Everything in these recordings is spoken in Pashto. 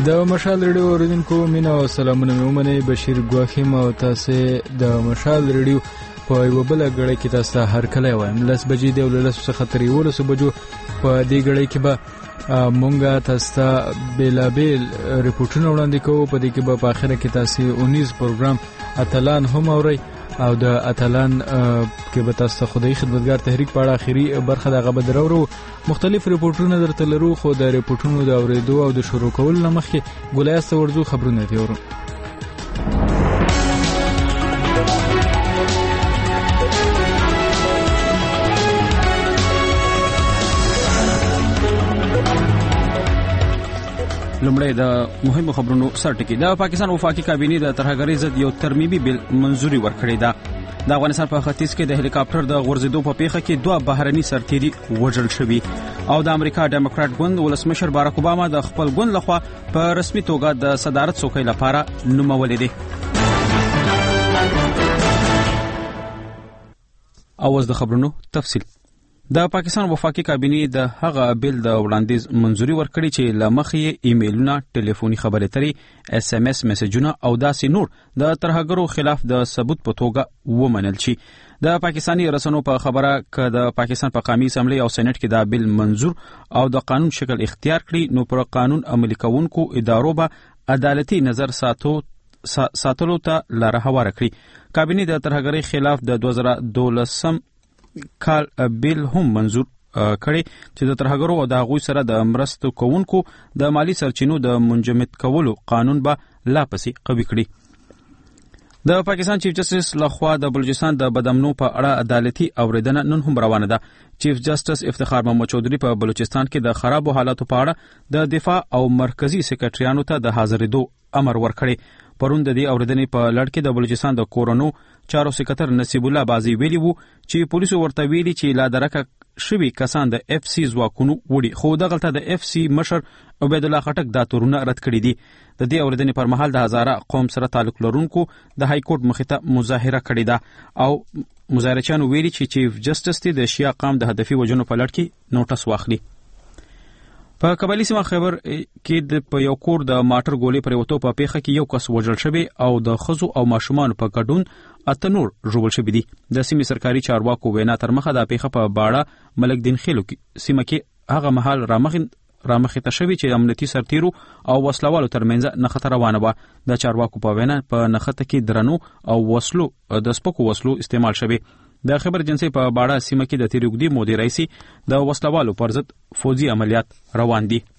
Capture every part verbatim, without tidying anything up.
د مشال ریډیو اوریدونکو مینه او سلامونه مې ومنئ. بشیر ګواخیم او تاسې د مشال ریډیو په یوه بله ګړۍ کې تاسو ته هرکلی وایم. لس بجې دی او له لسو څخه تر یولسو بجو په دې ګړۍ کې به مونږ تاسو ته بېلابېل ریپورټونه وړاندې کوو. په دې کې به په آخره کې تاسې اونیز پروګرام اتلان هم اورئ او د اتلان کې به تاسو ته خدای خدمتګار تحریک په اړه اخري برخه دغه به درورو. مختلف ریپورټونه درته لرو، خو د ریپورټونو د اورېدو او د شروع کولو نه مخکې ګولایسته ورځو خبرونه دې اورو. لومړی د مهمو خبرونو سرټکی. د پاکستان وفاقي کابینې د ترهګرۍ ضد یو ترمیمي بل منزوري ورکړې ده. د افغانستان په ختیځ کې د هلیکاپټر د غورځېدو په پیښه کې دوه بهرني سرتیري وژل شوي او د امریکا ډیموکرات ګوند ولسمشر باراک اوباما د خپل ګوند لخوا په رسمي توګه د صدارت څوکۍ لپاره نومولې دي. اوس د خبرونو تفصیل. د پاکستان وفاقي کابینې د هغه بل د وړاندیز منزوري ورکړي چې لمخې ایمیلونه، ټلیفوني خبرې اترې، اس ام اس میسجونه او داسې نور د ترهګرو خلاف د ثبوت په توګه ومنل شي. د پاکستاني رسنیو په خبره ک د پاکستان په قومي اسمبلی او سېنات کې دا بل منزور او د قانون شکل اختیار کړي، نو پر قانون عملي کوونکو ادارو به عدالتي نظر ساتو ساتلو ته لار هواره کړي. کابینې د ترهګرۍ خلاف د دوه زره دولسم کال بیل هم منزور کړي چې د ترهګرو او د هغوی سره د مرستو کوونکو د مالی سرچینو د منجمد کولو قانون به لا پسې قوي کړي. د پاکستان چیف جسټس لخوا د بلوچستان د بدامنو په اړه عدالتي اوریدنه نن هم روانه ده. چیف جسټس افتخار محمد چودھری په بلوچستان کې د خرابو حالاتو په اړه د دفاع او مرکزی سکرټریانو ته د حاضرېدو امر ورکړي. پرون د دې اوریدنې په لړ کې د بلوچستان د کورونو چارو سکرټر نصیب الله بازی ویلي وو چې پولیسو ورته ویلي چې لا درکه شوي کسان د اف سی ځواکونو وړي، خو دغلته د اف سی مشر عبید الله خټک دا تورونه رد کړي دي. د دې اوریدنې پر مهال د هزاره قوم سره تعلق لرونکو د های کورټ مخې ته مظاهره کړې ده او مظاهرچیانو ویلي چې چیف جسټس ته د شیا قام د هدفي وجنو په لړ کې نوټس واخلي. په قبایلی سیمه خیبر کې د په یو کور د ماټر ګولې پر وته په پیښه کې یو کس وژل شوی او د خزو او ماشومان په ګډون اته نور ژوبل شوی دي. د سیمې سرکاري چارواکو وینا تر مخه د پیښه په باړه ملک دین خیلو کې سیمه کې هغه محل رامخین رامخې ته شوی چې امنیتي سرتیرو او وسلوالو ترمنځ نښته روانه وه. د چارواکو په وینا په نښته کې درنو او وسلو د سپکو وسلو استعمال شوی. د خبر جنسي په باړه سیمه کې د تیروګدي مودي رئیسي د وسلوالو پر ضد فوجي عملیات روان دي.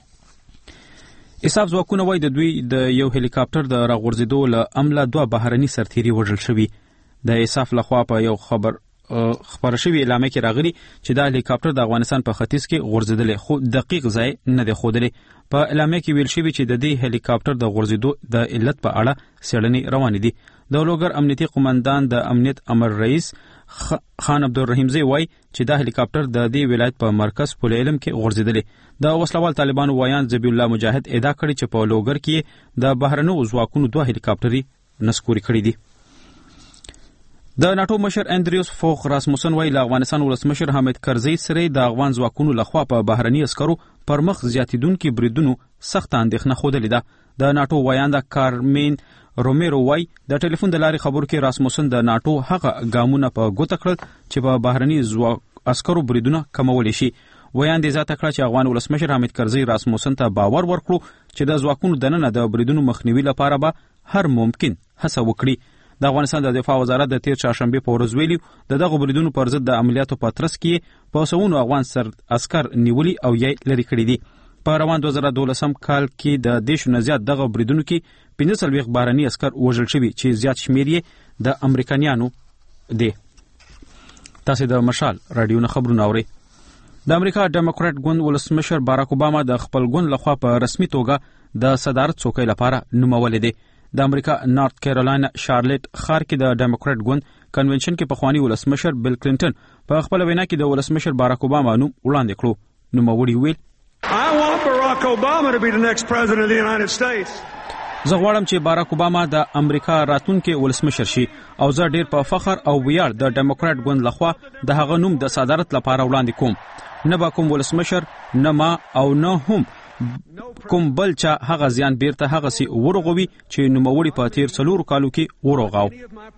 اساف ځواکونه وایي د دوی د یو هلیکاپټر د راغورځېدو له امله دوه بهرني سرتیري وژل شوي. د اساف لخوا په یو خبر خبر شوی اعلامیه کې راغلي چې دا هلیکاپټر د افغانستان په ختیځ کې غورځېدلی، خو دقیق ځای نه دی ښودلی. په اعلامیه کې ویل شوي چې د دې هلیکاپټر د غورځېدو د علت په اړه څېړنې روانې دي. د لوګر امنیتي قومندان د امنیت امر رئیس خان عبدالرحیمزی وایي چې دا هلیکاپټر د دې ولایت په مرکز پل علم کې غورځېدلی. د وسلوال طالبانو وایان ذبیح الله مجاهد ادعا کړې چې په لوګر کې د بهرنیو ځواکونو دوه هلیکاپټري نسکوري کړي دي. د ناټو مشر اندریوس فوخ راسموسن وایي له افغانستان ولسمشر حامد کرزي سره د افغان ځواکونو لخوا په بهرني عسکرو پر مخ زیاتیدونکي بریدونو سخت اندېښنه ښودلې ده. د ناټو وایانده کارمین رومیرو وای د ټلیفون د لارې خبرو کې راسموسن د ناټو هغه ګامونه په ګوته کړل چې په بهرني ځواک عسکرو بریدونه کمولی شي. ویان دې ذاته کړه چې افغان ولسمشر حامد کرزي راسموسن ته باور ورکړو چې د ځواکونو دننه د بریدونو مخنیوي لپاره به هر ممکن هڅه وکړي. د افغانستان د دفاع وزارت د تیر چهارشنبه په ورځ ویلي د دغه بریدونو پر ضد د عملیاتو په ترڅ کې په سوونو افغان سر عسكر نیولي او یې لري کړی دي. په روان دوه زره دولسم کال کې د دیشو نه زیات دغه بریدونو کې پنځه څلوېښت بهرني عسكر وژل شوي چې زیات شمېر یې د امریکایانو دی. تاسو د مشال رادیو نه خبرونه اورئ. د امریکا ډیموکرات ګوند ولسمشر باراک اوباما د خپل ګوند لخوا په رسمي توګه د صدارت څوکۍ لپاره نومولې دی. د امریکا نارت کیرولاین شارلټ ښار کې د ډیموکرات ګوند کنونشن کې پخوانی ولسمشر بیل کلینټن په خپل وینا کې د ولسمشر باراک اوباما نوم وړاندې کړو. نوموړي ویل I want Barack Obama to be the next president of the United States. زه غواړم چې باراک اوباما د امریکا راتلونکي ولسمشر شي او زه ډیر په فخر او ویاړ د ډیموکرات ګوند لخوا د هغه نوم د صدارت لپاره وړاندې کوم. نه به کوم ولسمشر نه ما او نه هم کوم بل چا هغه زیان بیرته هغه سي ورغوي چې نوموړي په تیر څلور کالو کې ورغاو.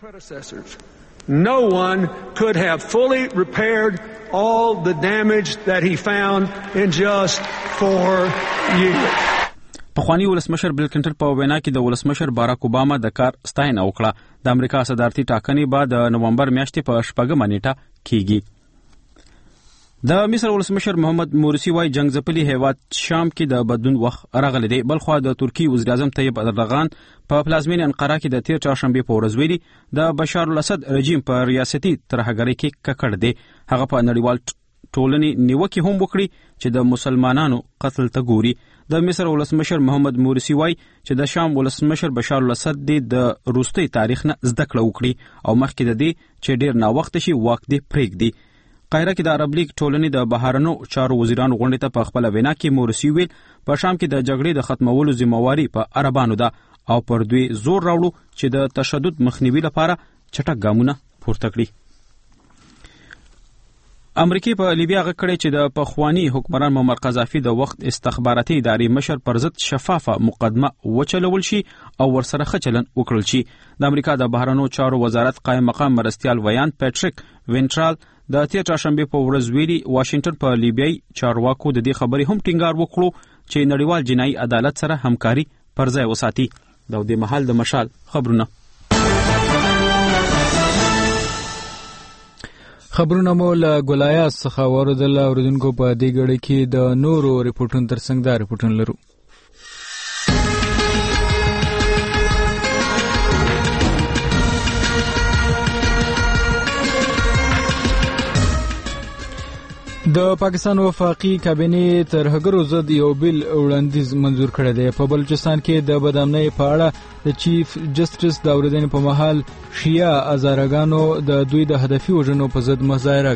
No one could have fully repaired all the damage that he found in just four years. پخوانی ولسمشر بل کلنټن په وینا کې د ولسمشر باراک اوباما د کار ستاینه وکړه. د امریکا صدارتي ټاکنې به د نومبر میاشتې په شپږمه نیټه کیږي. د مصر ولسمشر محمد مورسی وايي جنگ ځپلي هیواد شام کې د بدلون وخت راغلی دی. بلخوا د ترکی وزیر اعظم طیب اردوغان په پلازمینه انقره کې د تیر چهارشنبه په ورځ ویلي د بشار الاسد رژیم په ریاستي ترهګرۍ کې ککړ دی. هغه په نړیوال ټولنې نیوکه هم وکړي چې د مسلمانانو قتل ته ګوري. د مصر ولسمشر محمد مورسی وايي چې د شام ولسمشر بشار الاسد د روستي تاریخ نه زده کړه وکړي او مخکې د دې چې ډیر نا وخت شي واک دی پرېږدي. قاهره کې د عرب لیگ ټولنې د بهرنو چارو وزیرانو غونډې ته په خپل وینا کې مورسی ویل په شام کې د جګړې د ختمولو ذمہواری په عربانو ده او پر دوی زور راوړو چې د تشدد مخنیوي لپاره چټک ګامونه پورته کړي. امریکای په لیبیا غکړې چې د پخوانی حکمران معمر قذافي د وخت استخباراتي ادارې مشر پر ضد شفافه مقدمه وچلول شي او ورسره خچلن وکړل شي. د امریکا د بهرنو چارو وزارت قائم مقام مرستيال ویان پیټریک وینټرال د تیر چهارشنبه په ورځ ویلي واشنگټن په لیبیای چارواکو د دې خبرې هم ټینګار وکړو چې نړیوال جنایي عدالت سره همکاري پر ځای وساتي. د دې محل د مشال خبرونه خبرونه مو له ګولایاس څخه اوریدل. اوریدونکو په دې غړي کې د نورو ریپورتونو ترڅنګ دا ریپورتونه لرو. د پاکستان وفاقي کابینې ترهګرو ضد یو بل وړاندیز منزور کړی دی. په بلوچستان کې د بدامنۍ په اړه د چیف جسټس د اورېدنې په مهال شیعه هزارګانو د دوی د هدفي وژنو په ضد مظاهره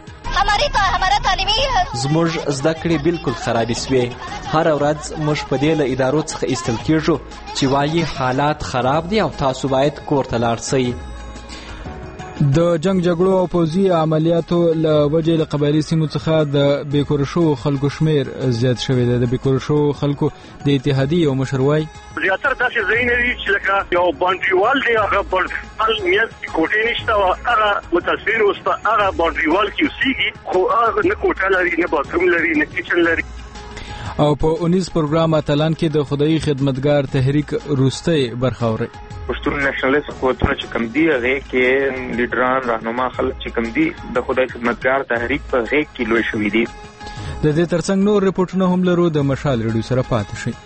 کړې. زموږ زده کړې بالکل خرابې سوې. هر ورځ موږ په دې له ادارو څخه ایستل کېږو چې وایي حالات خراب دي او تاسو باید کور ته لاړ شئ. د جنگ جګړو او پوځي عملیاتو له وجې له قبایلي سیمو څخه د بیکور شو خلکو شمیر زیات شوی دی. د بیکور شو خلکو د اتحادیې یو مشر وایي زیاتره داسې ځایونه دي چې لکه یو باونډریوال دی، هغه باونډریوال میاست کې کوټې نشته او هغه متاثر اوسه هغه باونډریوال کې اوسېږي خو هغه نه کوټه لري، نه باتروم لري، نه کچن لري. او په اونیز پروګرام اتلان کې د خدای خدمتګار تحریک روستي برخه اوري. پښتون نېشنلیست قوتونه چې کم دي هغه کې لیډران راهنما خلک چې کم دي د خدای خدمتګار تحریک په غیږ کې لوی شوي دي. د دې ترڅنګ نور ریپورتونه هم لرو. د مشال ریډیو سره پاتې شئ.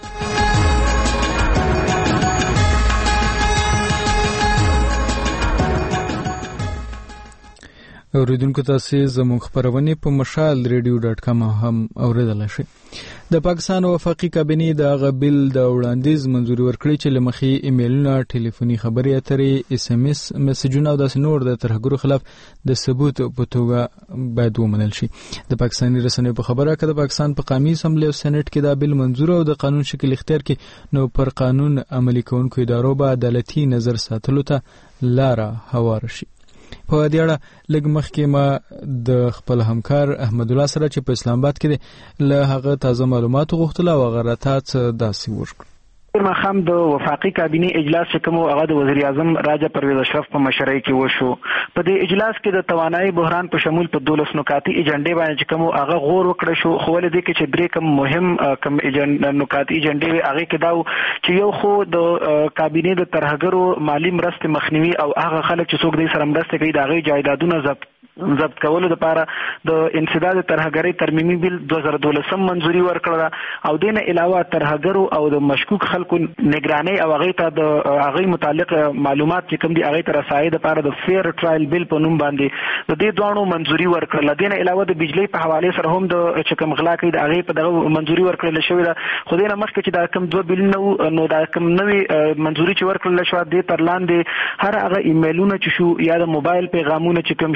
اوریدونکو تاسو زموږ خبرونه په مشال ریډیو ډاټ کام هم اوریدلای شئ. د پاکستان وفاقي کابینې د غبل د وړاندیز منزوري ورکړي چې لمخي ایمیلونه، ټلیفوني خبري اترې، اس ام اس میسجونه او د نور د ترهګرو خلاف د ثبوت په توګه باید ومنل شي. د پاکستاني رسنیو په خبره کې د پاکستان په قومي اسمبلی او سېنات کې د بل منزور او د قانون شکل اختیار کې نو پر قانون عملي کوونکو ادارو به عدالتي نظر ساتلو ته لاره هوار شي. په دې اړه لږ مخکې ما د خپل همکار احمد الله سره چې په اسلام آباد کې له هغه تازه معلومات غوښتل او هغه راته داسې وکړ. مخام د وفاقي کابینې اجلاس چې کوم هغه د وزیر اعظم راجا پرویز اشرف په مشرۍ کې وشو. په دې اجلاس کې د توانایي بحران په شمول په دولس نکاتي ایجنډې باندې چې کوم هغه غور وکړ شو. خو ولې دې کې چې درې کوم مهم کوم ایجنډ نکاتي ایجنډې هغه کې دا چې یو خو د کابینې د ترهګرو مالی مرستې مخنیوي او هغه خلک چې څوک دې سره مرسته کوي د هغې جایدادونه ضبط ضبط کولو لپاره د انسداد ترهګرۍ ترمیمي بیل دوه زره دولسم منزوري ورکړه او دینه علاوه ترهګرو او د مشکوک خلکو نگراني او هغه ته د هغه متعلق معلومات چې کوم دي هغه ته رسایي لپاره د فیر ټرایل بیل په نوم باندې د دې دوانو منزوري ورکړه. دینه علاوه د بجلی په حواله سره هم د چکم غلا کوي د هغه په دغه منزوري ورکړل شوې ده. خو دینه مخکې چې دا کوم دوه بیل نو نو دا کوم نوې منزوري چې ورکړل شو د ترلاندې هر هغه ایمیلونه چې شو یا د موبایل پیغامونه چې کوم شو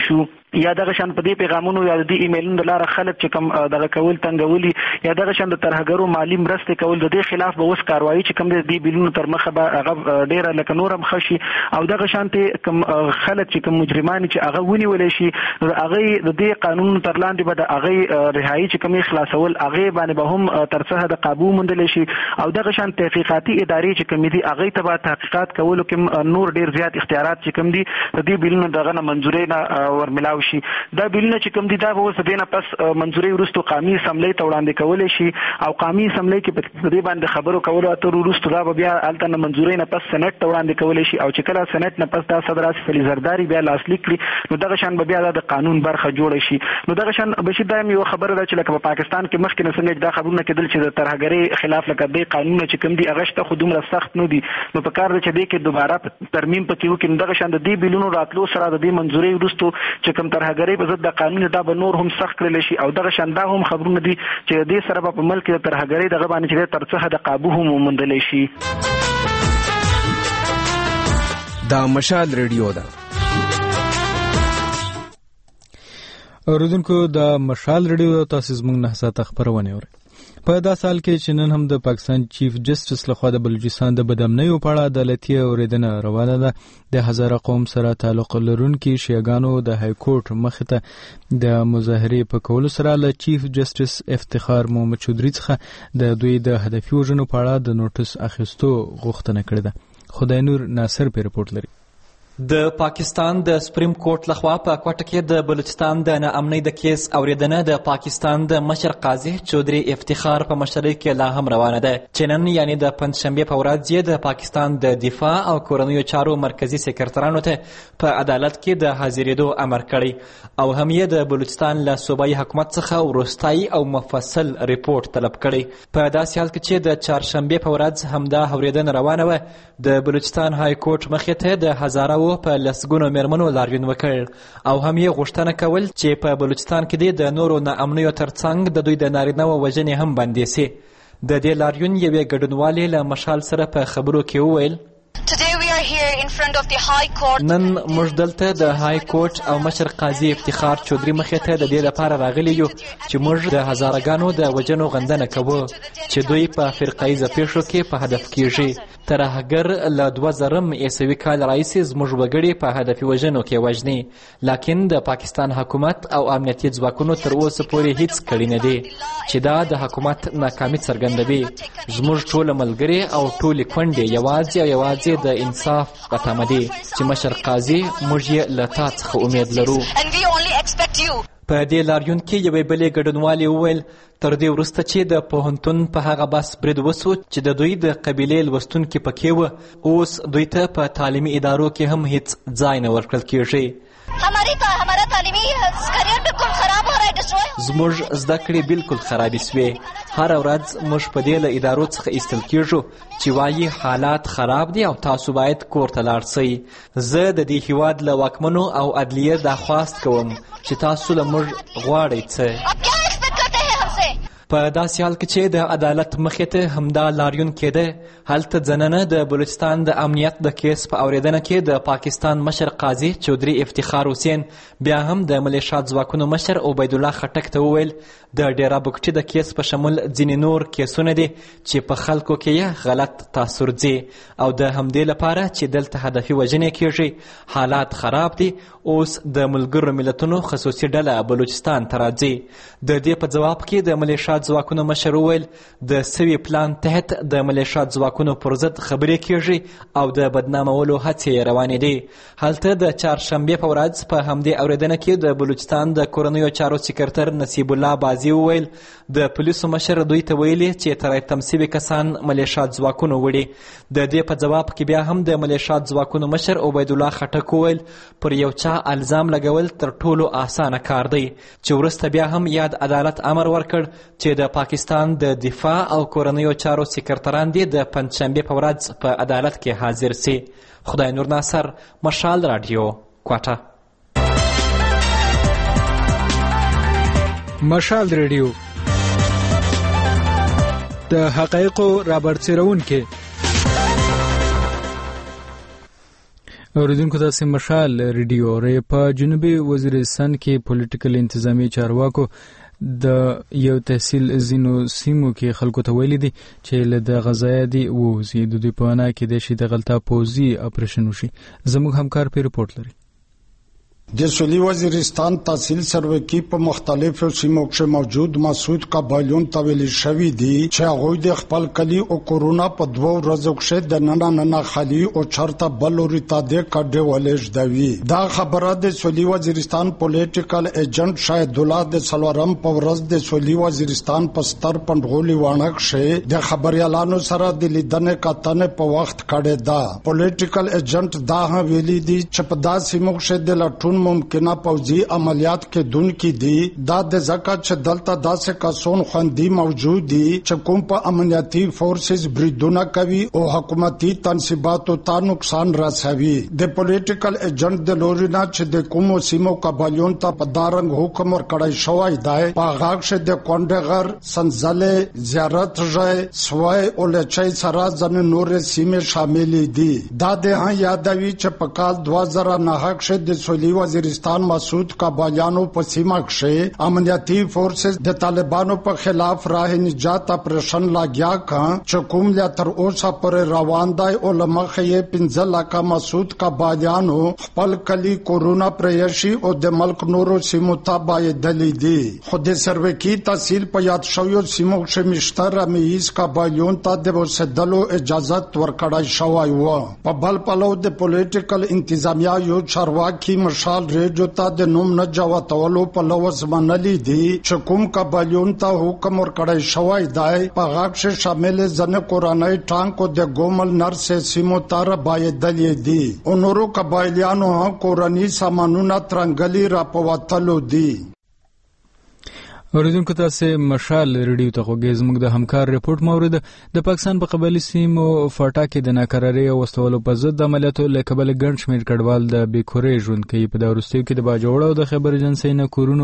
یا دغه شان په دې پیغامونو یا د ایمیلونو لاره خلک چې کوم دغه کول تنګولي یا دغه شان د ترهګرو مالی مرستې کول د دې خلاف به اوس کاروایی چې کوم د دې بیلونو تر مخه به هغه ډیره لکه نورم خشي او دغه شان ته کوم خلک چې کوم مجرمان چې هغه ونیول شي هغه د دې قانون تر لاندې به د هغه رهایی چې کوم خلاصول هغه باندې به هم ترڅه د قابو موندل شي او دغه شان تحقیقاتي ادارې چې کوم دي هغه ته به تحقیقات کولو کې نور ډیر زیات اختیارات چې کوم دي د دې بیلونو دغه نه منځوري نه ورملاو شي. دا بیلونه چې کوم دي دا به اوس دینه پس منځوري وروسته قومي اسمبلی ته وړاندې کول شي او قومي اسمبلی کې په دې باندې خبرو کولو اتر وروسته دا به بیا الته نه منځوري نه پس سنټ ته وړاندې کول شي او چې کله سنټ نه پس دا صدر آصف علي زرداری بیا لاسلیک کړي نو دغه شان به بیا د قانون برخه جوړ شي. نو دغه شان بشي دا یو خبره ده چې لکه په پاکستان کې مخکې نه څنګه دا خبرونه کېدل چې د ترهګرۍ خلاف لکه د قانون چې کوم دي هغه شته خو دومره سخت نه دي نو په کار ده چې دې کې دوباره ترمیم پکې وکړي. دغه شان د دې بیلونو راتلو سره د دې منځوري وروسته چې کوم ترهګرۍ په ضد د قانون دا به نور هم سخت کړل شي او دغه شان دا هم خبرونه دي چې دې سره په ملک د ترهګرۍ دغه باندې چې ترڅه د قابو هم موندل شي. دا مشال ریډیو ده. اوریدونکو د مشال ریډیو تاسو زموږ نه ساته خبرونه اورئ. په دا سال کې چې نن هم د پاکستان چیف جسټس لخوا د بلوچستان د بدامنیو په اړه عدالتي اوریدنه روانه ده. د هزاره قوم سره تعلق لرونکي شیعاګانو د های کورټ مخې ته د مظاهرې په کولو سره له چیف جسټس افتخار محمد چودري څخه د دوی د هدفي وژنو په اړه د نوټس اخیستو غوښتنه کړې ده. خدای نور ناصر په رپورټ لري. د پاکستان د سپریم کورټ لخوا په کوټه کې د بلوچستان د ناامنۍ د کیس اوریدنه د پاکستان د مشر قاضي چودري افتخار په مشرۍ کې لا هم روانه ده چې نن یعنی د پنځشنبه په ورځ یې د پاکستان د دفاع او کورنیو چارو مرکزی سکرټرانو ته په عدالت کې د حاضرېدو امر کړی او هم یې د بلوچستان له صوبایي حکومت څخه وروستای او مفصل ریپورت طلب کړی. په داسې حال کې چې د چهارشنبه په ورځ همدا اوریدنه روانه وه د بلوچستان های کورټ مخې ته د هزاره په لسګونو میرمنو لاریون وکړ او هم یې غوښتنه کول چې په بلوچستان کې د نورو ناامنیو ترڅنګ د دوی د نارینه‌و وژنې هم بندې سي. د دې لاریون یوې ګډونوالې له مشال سره په خبرو کې وویل نن موږ دلته د های کورټ او مشر قاضي افتخار چودري مخې ته د دې لپاره راغلي یو چې موږ د هزارهګانو د وژنو غندنه کوو چې دوی په فرقایزه پیښو کې په هدف کېږي. ترهګر له دوه زرم عیسوي کال راهیسې زموږ وګړي په هدفي وژنو کې وژني لکن د پاکستان حکومت او امنیتي ځواکونو تر اوسه پورې هیڅ کړي نه دي چې دا د حکومت ناکامي څرګندوي. زموږ ټول ملګري او ټول کونډې یوازې او یوازې د انصاف په تمه دي چې مشر قاضي موږ یې له تا څخه امید لرو. په دې لاریون کې یوې بلې ګډونوالې وویل تر دې وروسته چې د پوهنتون په هغه بس برید وسو چې د دوی د قبیلې لوستونکي پکې وه اوس دوی ته په تعلیمي ادارو کې هم هیڅ ځای نه ورکړل کېږي. زموږ زده کړې بالکل خرابې سوې. هره ورځ موږ په دې له ادارو څخه ایستل کېږو چې وایي حالات خراب دي او تاسو باید کور ته لاړ شئ. زه د دې هیواد له واکمنو او عدلیې دا خواست کوم چې تاسو له موږ غواړئ څه. په داسې حال کې چې د عدالت مخې ته همدا لاریون کېده هلته ځننه د بلوچستان د امنیت د کیس په اوریدنه کې د پاکستان مشر قاضي چودري افتخار حسین بیا هم د ملیشات ځواکونو مشر عبید الله خټک ته وویل د ډیرا بوکټي د کیس په شمول ځینې نور کیسونه دي چې په خلکو کې یې غلط تاثر ځي او د همدې لپاره چې دلته هدفي وژنې کېږي حالات خراب دي اوس د ملګرو ملتونو خصوصي ډله بلوچستان ته راځي. د دې په ځواب کې د ملیشات ځواکونو مشر وویل د سوي پلان تحت د ملیشات ځواکونو پر ضد خبرې کېږي او د بدنامولو هڅې روانې دي. هلته د چهارشنبې په ورځ په همدې اورېدنه کې د بلوچستان د کورنیو چارو سکرټر نصیب الله بازي وویل د پولیسو مشر دوی ته ویلي چې ترایتم سوي کسان ملیشات ځواکونو وړي. د دې په ځواب کې بیا هم د ملیشات ځواکونو مشر عبید الله خټک وویل پر یو چا الزام لګول تر ټولو اسانه کار دی چې وروسته بیا هم یاد عدالت امر ورکړ چې د پاکستان د دفاع او کورنیو چارو سکرټران دي د پنځشنبې په ورځ په عدالت کې حاضر سي. خدای نور ناصر، مشال رادیو، کوټه. مشال ریډیو د حقایقو رابرسېرونکي. اوریدونکو تاسو مشال ریډیو ری په جنوبي وزیرستان کې پولیټیکل انتظامی چارواکو د یو تحصیل زینو سیمو کې خلکو ته ویلي دي چې له د غزایدي ووزي د دوی په انا کې د شي د غلطه پوزي اپریشن وشي. زموږ همکار په ریپورت لري. د سویلي وزیرستان تحصیل سروکی په مختلفو سیمو کې موجود مسعود قبایلون ته ویل شوی دی چې هغه د خپل کلی او کورونا په دوه ورځو کې د نن نن خالي او چرته بلوري ته د کډه ولېش دی. دا خبره د سویلي وزیرستان پولیټیکل ایجنټ شاهد الله د سلورم په ورځ د سویلي وزیرستان په ستر پندغولي وانک شه د خبريالانو سره د لیدنې کتنې په وخت کړه دا. پولیټیکل ایجنټ دا ویلي دی چې په داسې موخه د لټون ممکنه پوځي عملیات کې دن کې دي دا د زکات چې دلته داسې کسون خوندي موجود دي چې کوم په امنیتي فورسز بریدونه کوي او حکومتي تنصیباتو ته نقصان رسوي. د پولیټیکل ایجنټ د لورینا چې د کومو سیمو قبایلون ته په دارنګ حکم ورکړی شوی دی په هغه کې د کونډغر سنزله زیارت ځای سوای او لچای سره ځنه نور سیمه شامل دي. دا د یادوي چې په کال دوه زره نه کې د سویلي وزیرستان مسعود قبایلیانو په سیمه کې امنیتي فورسز د طالبانو په خلاف راه نجات اپریشن لاګیا کا چې کوم لا تر اوسه پر روان دی او لمخه یې پنځه لکه مسعود قبایلیانو خپل کلی کورونا پریشي او د ملک نورو سیمو ته باید دلی دي. خو د سروکی تحصیل په یاد شویو سیمو کې مشتر رمیز قبایلیون ته د وسدلو اجازه ورکړای شوی و. په بل پلو د پولیټیکل انتظامیه یو چارواکي مشال ریډیو ته د نوم نه جواتولو په لوز منلي دي چې کوم قبایلیون ته حکم ورکړی شوی دی په هغه کې شامل ځنه کورنۍ ټانکو د ګومل نرس سیمو ته باید دلی دي او نورو قبایلیانو کورنۍ سامانونه ترنګلي راپوتلو دي. اوریدونکو تاسو مشال ریډیو ته غوږی زموږ د همکار ریپورت مورد د پاکستان په قبایلی سیمو فاټا کې د ناکراري او وستولو په ضد عملیاتو له کبل ګڼ شمېر کډوال د بیکورې ژوند کوي. په دا وروستیو کې د باجوړ او د خبر ایجنسۍ نه کورونو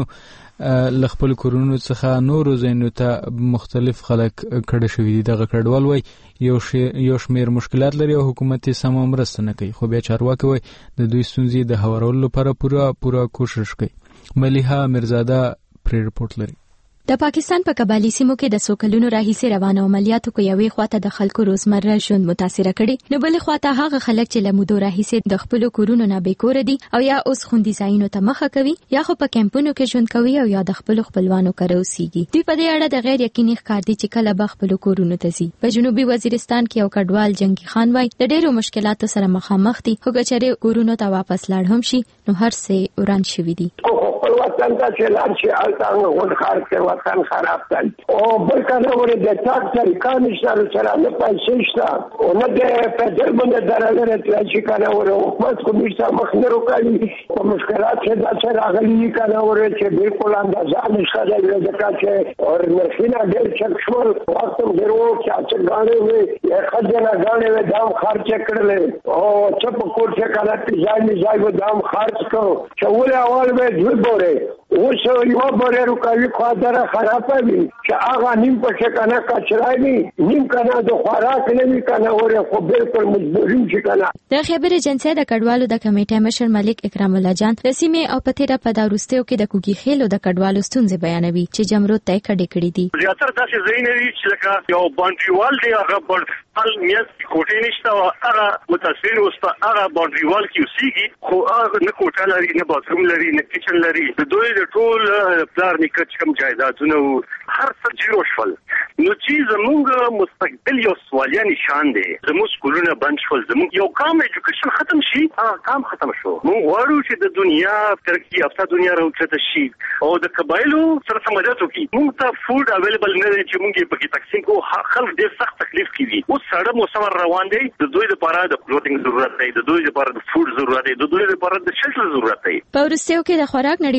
ل خپل کورونو څخه نورو ځایونو ته مختلف خلک کډه شوي دي. دغه کډوال وای یو یو شمېر مشکلات لري او حکومت یې سمه مرسته نه کوي، خو بیا چارواکي وای د دوی ستونزې د هوارولو لپاره پوره پوره کوشش کوي. ملیحه میرزاده پر ریپورت لري. د پاکستان په قبایلی سیمو کې د سوکلونو راهیسې روانه عملیاتو کو یوې خواته د خلکو روزمره ژوند متاثر کړي، نو بلې خواته هغه خلک چې له مودو راهیسې د خپل کورونو نه بیکور دي او یا اوس خوندي ځایونو ته مخه کوي یا خو په کمپونو کې ژوند کوي او یا د خپل خپلوانو کره اوسېږي. دوی په دې اړه د غیر یقیني ښکار دي چې کله به خپل کورونو ته ځي. په جنوبي وزیرستان کې یو کډوال جنگي خان وای د ډېرو مشکلاتو سره مخامخ دي، خو کچره کورونو ته واپس لاړ هم شي نو هر څه وران شوي دي. وطن ته چې لاړ شي هلته غونډ ښار کې وطن خراب کړي او بل کله ورې د تاک طریقه نشته سره نه پیسې شته او نه د پیسې باندې درلره تل شي کنه ورو حکومت کوم څه مخ نه روکالي او مشکلات چې دا سره راغلي کنه ورې چې بالکل اندازه نشته د ځکه چې اور نشینه ډېر چک شو وخت هم ډېر وو چې چې غاړې وي یا خځنه غاړې وي دام خرچ کړل او چپ کوټ چې کنه ځای نه ځای و دام خرچ کو چې ول اول به دوی بوره اوس یو بوره روکالي خاطر خراب وي چې هغه نیم پښه کنه کچرای ني نیم کنه د خوراک نه وی کنه ور خو بالکل مجبورین شي کنه. د خبر ایجنسی د کډوالو د کمیټې مشر ملک اکرام الله جان رسمي او پتیرا په داروستیو کې د کوګي خېلو د کډوالو ستونزې بیانوي چې جمرو ته کډې کړې دي. زیاتره داسې ځای نه وي چې لکه یو باونډریوال دی هغه په حال میاس کوټې نشته او هغه متاثر اوسه هغه باونډریوال کې اوسېږي خو هغه نه کوټه لري نه باتروم لري نه کچن لري. د دوی د ټول پلار نیکه چې کوم جایدادونه هر څه جیرو شول نو چې زموږ مستقبل یو سوالیا نشان دی. زموږ سکولونه بند شول، زموږ یو کام ایجوکیشن ختم شي، هغه کام ختم شو. موږ غواړو چې د دنیا ترقي یافته دنیا راوچته شي او د قبایلو سره سمجات وکړي. موږ ته فود اویلیبل نه دی چې موږ یې پکې تقسیم کوو. خلک ډېر سخت تکلیف کوي. اوس سړه موسم روان دی، د دوی لپاره د کلوتینګ ضرورت دی، د دوی لپاره د فود ضرورت دی، د دوی لپاره د شلټر ضرورت دی. په ورستیو کې د خوراک نړیوالې ادارې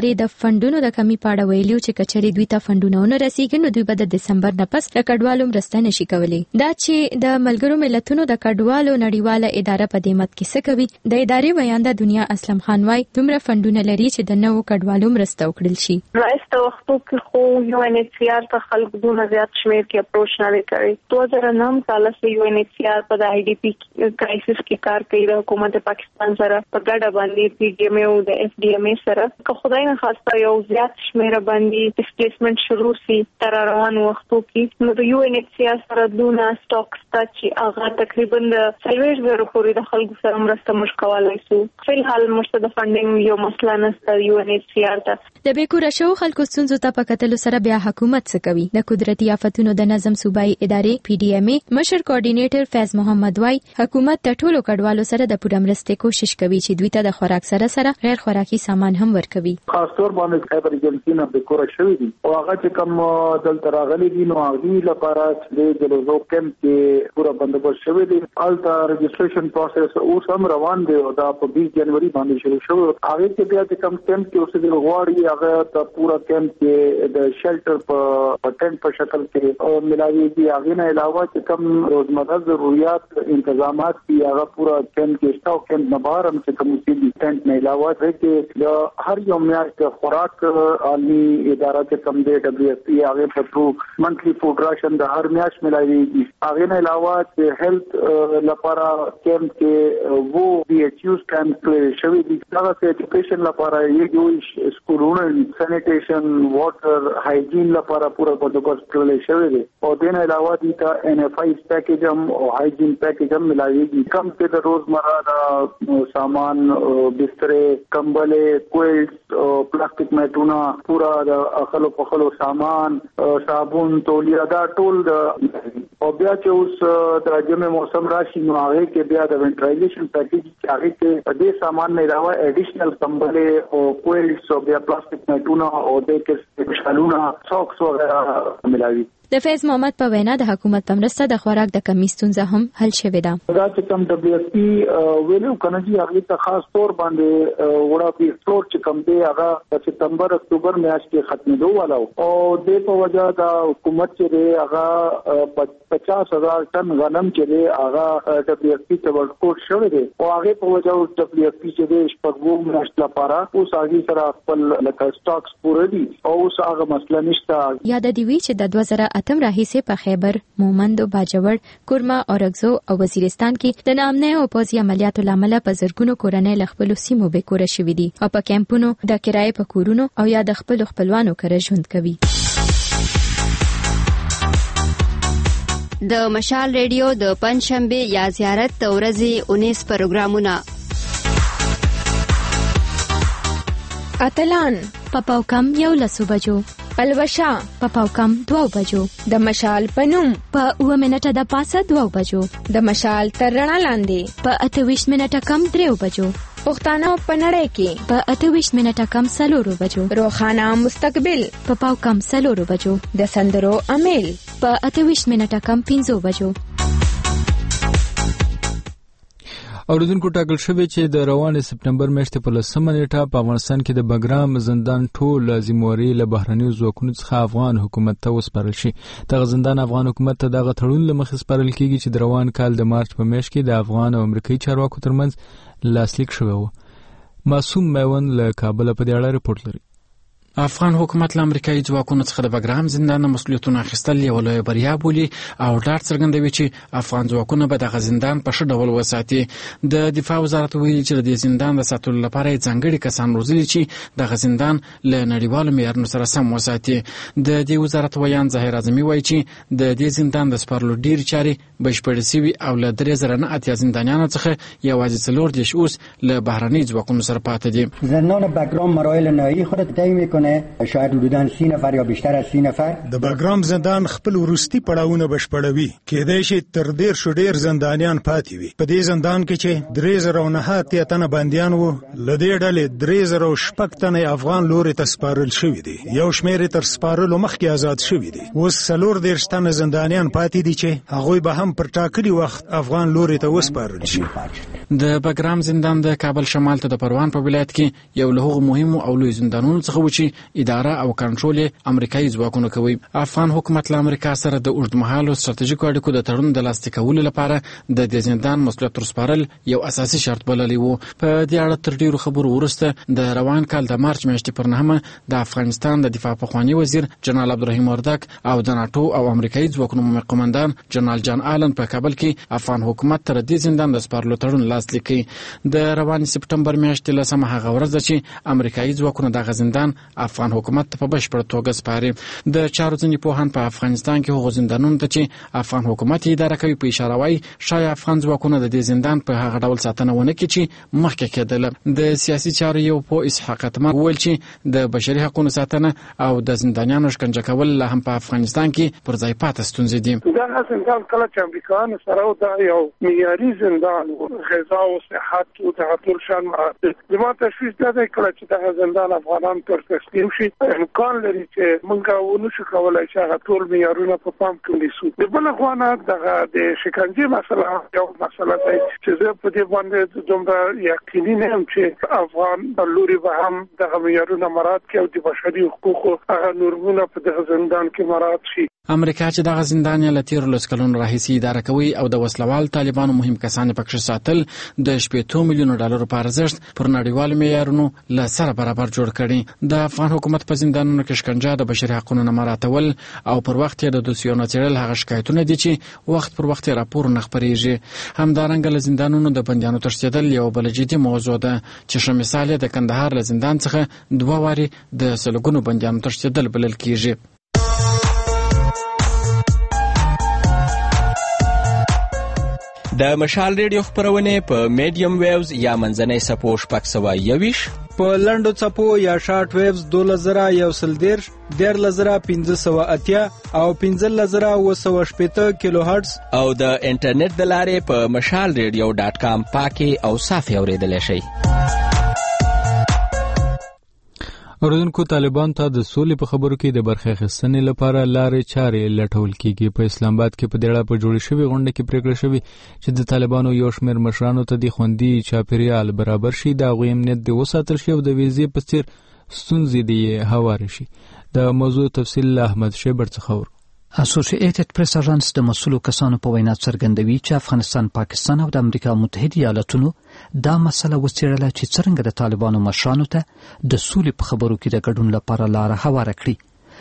ادارې د فندونو د کمی په اړه ویلي چې کچري دوی ته فندونه نه رسیږي نو دوی به د دسمبر نه پس د کډوالو مرسته نشي کولی. دا چې د ملګرو ملتونو د کډوالو نړیواله اداره په دې مت کې څه کوي د ادارې بیان د دنیا اسلم خان وايي دومره فندونه لري چې د نوو کډوالو مرسته وکړل شي. راځه وختو کې خو یو ان ایچ سی آر ته خلک دونه زیات شمیر کې اپروچ نه کوي. دوه هزار نو کال سے یو ان ایچ سی آر په آئی ډي پی کرایسس کې کار کوي د حکومت پاکستان سره په ګډه باندې پی ډي ایم او د اف ډي ایم سره که خدای نه خواسته یو زیات شمیر باندې ډیسپلیسمنت شروع شي تر روان وختو کې نو د یو ان ایچ سی آر سره دونه سټاک ستا چې هغه تقریبا د سلویش زره پورې د خلکو سره مرسته مش کولای شو. فلحال مرسته د فندینګ یو مسله نشته یو ان ایچ سی آر ته. د بیکوره شو خلکو ستونزو ته په کتلو سره بیا حکومت څه کوي؟ د قدرتي آفتونو د نظم صوبایي ادارې پی ډي ایم مشر کوارډینیټر فیض محمد وايي حکومت د ټولو کډوالو سره د پوره مرستې کوشش کوي چې دوی ته د خوراک سره سره غیر خوراکي سامان هم ورکوي. خاص طور باندې خیبر ایجنسی نه بیکوره شوی دي او هغه چې کوم دلته راغلي دي نو هغه لپاره چې د لوزو کمپ کې پوره بندوبست شوی دی. الته رجسټریشن پروسس اوس هم روان دی او دا په بیس جنوري باندې شروع شو. هغه چې بیا چې کوم کمپ کې اوس د غواړي هغه ته پوره کمپ کې د شیلټر په ټینټ په شکل کې او ملاوي دي. هغه نه علاوه چې کوم روزمره ضرورت انتظامات دي هغه پوره کمپ کې شته او کمپ نه بهر هم چې کوم څه دي ټینټ نه علاوه چې د هر یو میاشت خوراک عالی اداره کې کم دی ډبلیو ایف پی هغه په پرو منثلی فود راشن د هر میاشت ملاوي دي. هغه نه علاوه چې هیلث لپاره کمپ کې وو بي ایچ یو کمپ شوی دي. دا چې ایجوکیشن لپاره یو سکولونه سانیټیشن واټر هایجین لپاره پوره بندوبست کړل شوی دی او دین علاوه دي تا ان اف آی پیکیج هم او هایجین پیکیج هم ملاوي دي. کم چې د روزمره د سامان بسترې کمبلې کویلز او پلاستیک میټونه پورا د اخلو پخلو سامان صابون تولیه دا ټول د او بیا چې اوس د جمع موسم راشي نو هغه کې بیا د وینټرایزیشن پیکیج چې هغه کې د سامان نه علاوه اډیشنل کمبلې او کویلز او بیا پلاستیک میټونه او د کې شالونه ساکس وغیرہ ملاوي. د فیض محمد په وینا د حکومت په مرسته د خوراک د کمی ستونزه هم حل شوې ده. دا چې کوم ډبلیو ایف پی ویلو کنه چې هغه ته خاص طور باندې وړا پی فلور چې کوم دی هغه په سپتمبر اکتوبر میاشت کې ختمېدو والا او د په وجہ د حکومت چې دی هغه پچاس هزار ټن غنم چې دی هغه ډبلیو ایف پی ته ورکوټ شوی دی او هغه په وجہ ډبلیو ایف پی چې دی شپږو میاشت لپاره اوس هغه سره خپل لکه سټاکس پوره دي او اوس هغه مسله نشته. یاد دی وی چې د دوه زره اتم راهیسې په خیبر، مومند او باجوړ، کورما، اورګزو او وزیرستان کې د نامنه او پوځي عملیاتو لامل په زرګونو کورنۍ له خپل سیمو به کور شوې دي او په کیمپونو د کرای په کورونو او یا د خپل خپلوانو کره ژوند کوي. د مشال ریډیو د پنځشنبه یا زیارت د ورځې اونیس پروګرامونه اتلان پپاو کم یو لسو بجو، پلوشا پپاو کم دو بجو، د مشال پنوم په اوه منټه د پاسه دو بجو، د مشال تر رڼا لاندې په اته ویشت منټه کم دریو بجو، پښتانه په نړۍ کې په اته ویشت منټه کم سلورو بجو، روخانه مستقبل په پاو کم سلورو بجو، د سندرو امیل په اته ویشت منټه کم پنځو بجو. اوریدونکو ټاکل شوی چې د روان سپتمبر میاشتې په لسمه نیټه په افغانستان کې د بګرام زندان ټول ذمہواري له بهرنیو ځواکونو څخه افغان حکومت ته وسپارل شي. دغه زندان افغان حکومت ته دغه تړون له مخې سپارل کیږي چې د روان کال د مارچ په میاشت کې د افغان او امریکایي چارواکو ترمنځ لاسلیک شوی و. معصوم میون له کابل په دې اړه رپورټ لري. افغان حکومت له امریکایي ځواکونو څخه د بګرام زندان مسؤلیتونه اخیستل یو لوی بریا بولي او ډاډ څرګندوي چې افغان ځواکونه به دغه زندان په ښه ډول وساتي. د دفاع وزارت ویلي چې د زندان د ساتلو لپاره ځانګړي کسان روزلي چې دغه زندان له نړیوالو معیارونو سره سم وساتي. د دې وزارت ویان ظاهر اعظمي وایي چې د دې زندان د سپارلو ډېرې چارې بشپړې شوي او له درې زره نه اتیا زندانیانو څخه یوازې څلور دېرش اوس له بهرني ځواکونو سره پاتې دي. زندان بګرام مراحل نهایی خود طی می‌کند میکنه، شاید حدوداً سی نفر یا بیشتر از سی نفر. د باګرام زندان خپل وروستي پړاوونه بشپړوي، کېدای شي تر ډېر شو ډېر زندانیان پاتې وي. په دې زندان کې چې درې زره نه اتیا تنه بندیان وو، له دې ډلې درې زره شپږ تنه افغان لوري ته سپارل شوي دي، یو شمېر تر سپارلو مخکې آزاد شوي دي. اوس څلور دېرش تنه زندانیان پاتې دي چې هغوی به هم پر ټاکلي وخت افغان لوري ته وسپارل شي. د باګرام زندان د کابل شمال ته د پروان په ولایت کې یو له هغو مهمو او لوی زندانونو څخه و چې اداره او کنټرول یې امریکایي ځواکونه کوي. افغان حکومت له امریکا سره د اوږدمهالو ستراتیژیکو اړیکو د تړون د لاسلیک کولو لپاره د دې زندان مسؤلیت ورسپارل یو اساسي شرط بللی و. په دې اړه تر ډیرو خبرو وروسته د روان کال د مارچ میاشتې پر نهمه د افغانستان د دفاع پخوانی وزیر جنرال عبدالرحیم وردک او د ناټو او امریکایي ځواکونو قومندان جنرال جان آلن په کابل کې افغان حکومت تر دې زندان د سپارلو تړون لاسلیک کړ. د روان سپټمبر میاشتې لسمه هغه ورځ ده چې امریکایي ځواکونه د زندان افغان حکومت ته په بشپړه توګه سپاري. د چارو ځینې پوهان په افغانستان کې هغو زندانونو ته چې افغان حکومت یې اداره کوي په اشاره وایي شاید افغان ځواکونه د دې زندان په هغه ډول ساتنه ونه کړي چې مخکې کېدله. د سیاسي چارو یو پوه اسحاق اتمر وویل چې د بشري حقوقو ساتنه او د زندانیانو شکنجه کول لا هم په افغانستان کې پر ځای پاتې ستونزې دي. دا زندان کله چې امریکایانو سره دا یو معیاري زندان غذا او صحت او د ټول شان مراتب زما تشویش ده کله چې دا زندان افغانان تر تسلیم شي امکان لري چې موږ ونشو کولای چې هغه ټول معیارونه په پام کې ونیسو. د بل خوا نه دغه د شکنجې مسله یو مسله ده چې زه په دې باندې دومره یقیني نه یم چې افغان لوري به هم دغه معیارونه مراعات کړي او د بشري حقوقو هغه نورمونه په دغه زندان کې مراعات شي. امریکا چې دغه زندان یې له تیرو لسو کلونو راهیسې اداره کوي او د وسلوال طالبانو مهم کسان یې پکښې ساتل د شپېتو میلیونو ډالرو په ارزښت پر نړیوالو معیارونو له سره برابر جوړ کړي. د افغان حکومت په زندانونو کې شکنجه د بشري حقونو نه مراعاتول او پر وخت یې د دوسیو نه څېړل هغه شکایتونه دي چې وخت پر وخت یې راپورونه خپرېږي. همدارنګه له زندانونو د بندیانو تښتېدل یو بله جدي موضوع ده چې ښه مثال یې د کندهار له زندان څخه دوه وارې د سلګونو بندیانو تښتېدل بلل کېږي. د مشال ریډیو خبرونه په میډیم ویوز یا منځنۍ سپو شپږ سوه یوویش، په لنډو څپو یا شارټ ویوز دولس زره یو سل دېرش، دیارلس زره پنځه سوه اتیا او پنځلس زره اوه سوه شپېته کیلو هرټز او د انټرنیټ د لارې په مشال ریډیو ډاټ کام پاکي او صافي اورېدلی شئ. اوریدونکو، طالبان ته د سولې په خبرو کې د برخې اخیستنې لپاره لارې چارې لټول کیږي. په اسلام آباد کې په دې اړه په جوړې شوې غونډه کې پریکړه شوې چې د طالبانو یو شمېر مشرانو ته د خوندي چاپیریال برابر شي، د هغوی امنیت دې وساتل شي او د ویزې په څېر ستونزې دې هوارې شي. د موضوع تفصیل له احمد شیبر څخه ور اسوسییټډ پریس اژانس د مسؤلو کسانو په وینا څرګندوي چې افغانستان، پاکستان او د امریکا متحده ایالاتونو دا مسله وڅېړله چې څرنګه د طالبانو مشرانو ته د سولې په خبرو کې د ګډون لپاره لاره هواره کړي.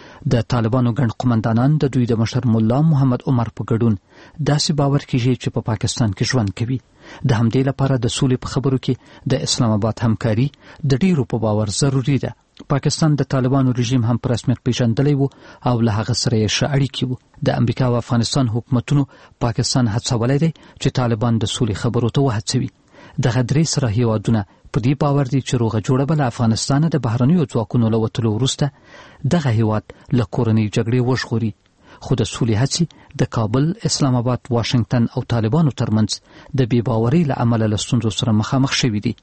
د طالبانو ګڼ قومندانان د دوی د مشر ملا محمد عمر په ګډون داسې باور کیږي چې په پاکستان کې ژوند کوي. د همدې لپاره د سولې په خبرو کې د اسلام آباد همکاري د ډیرو په باور ضروري ده. پاکستان د طالبانو رژیم هم په رسمیت پیژندلی وو او له هغه سره یې ښه اړیکې وو. د امریکا او افغانستان حکومتونو پاکستان هڅولی دی چې طالبان د سولې خبرو ته وهڅوي. دغه درې سره هیوادونه په دې باور دي چې روغه جوړه به له افغانستانه د بهرنیو ځواکونو له وتلو وروسته دغه هیواد له کورنۍ جګړې وژغوري. خو د سولې هڅې د کابل، اسلام آباد، واشنگټن او طالبانو ترمنځ د بې باورۍ له امله له ستونزو سره مخامخ شوي دي.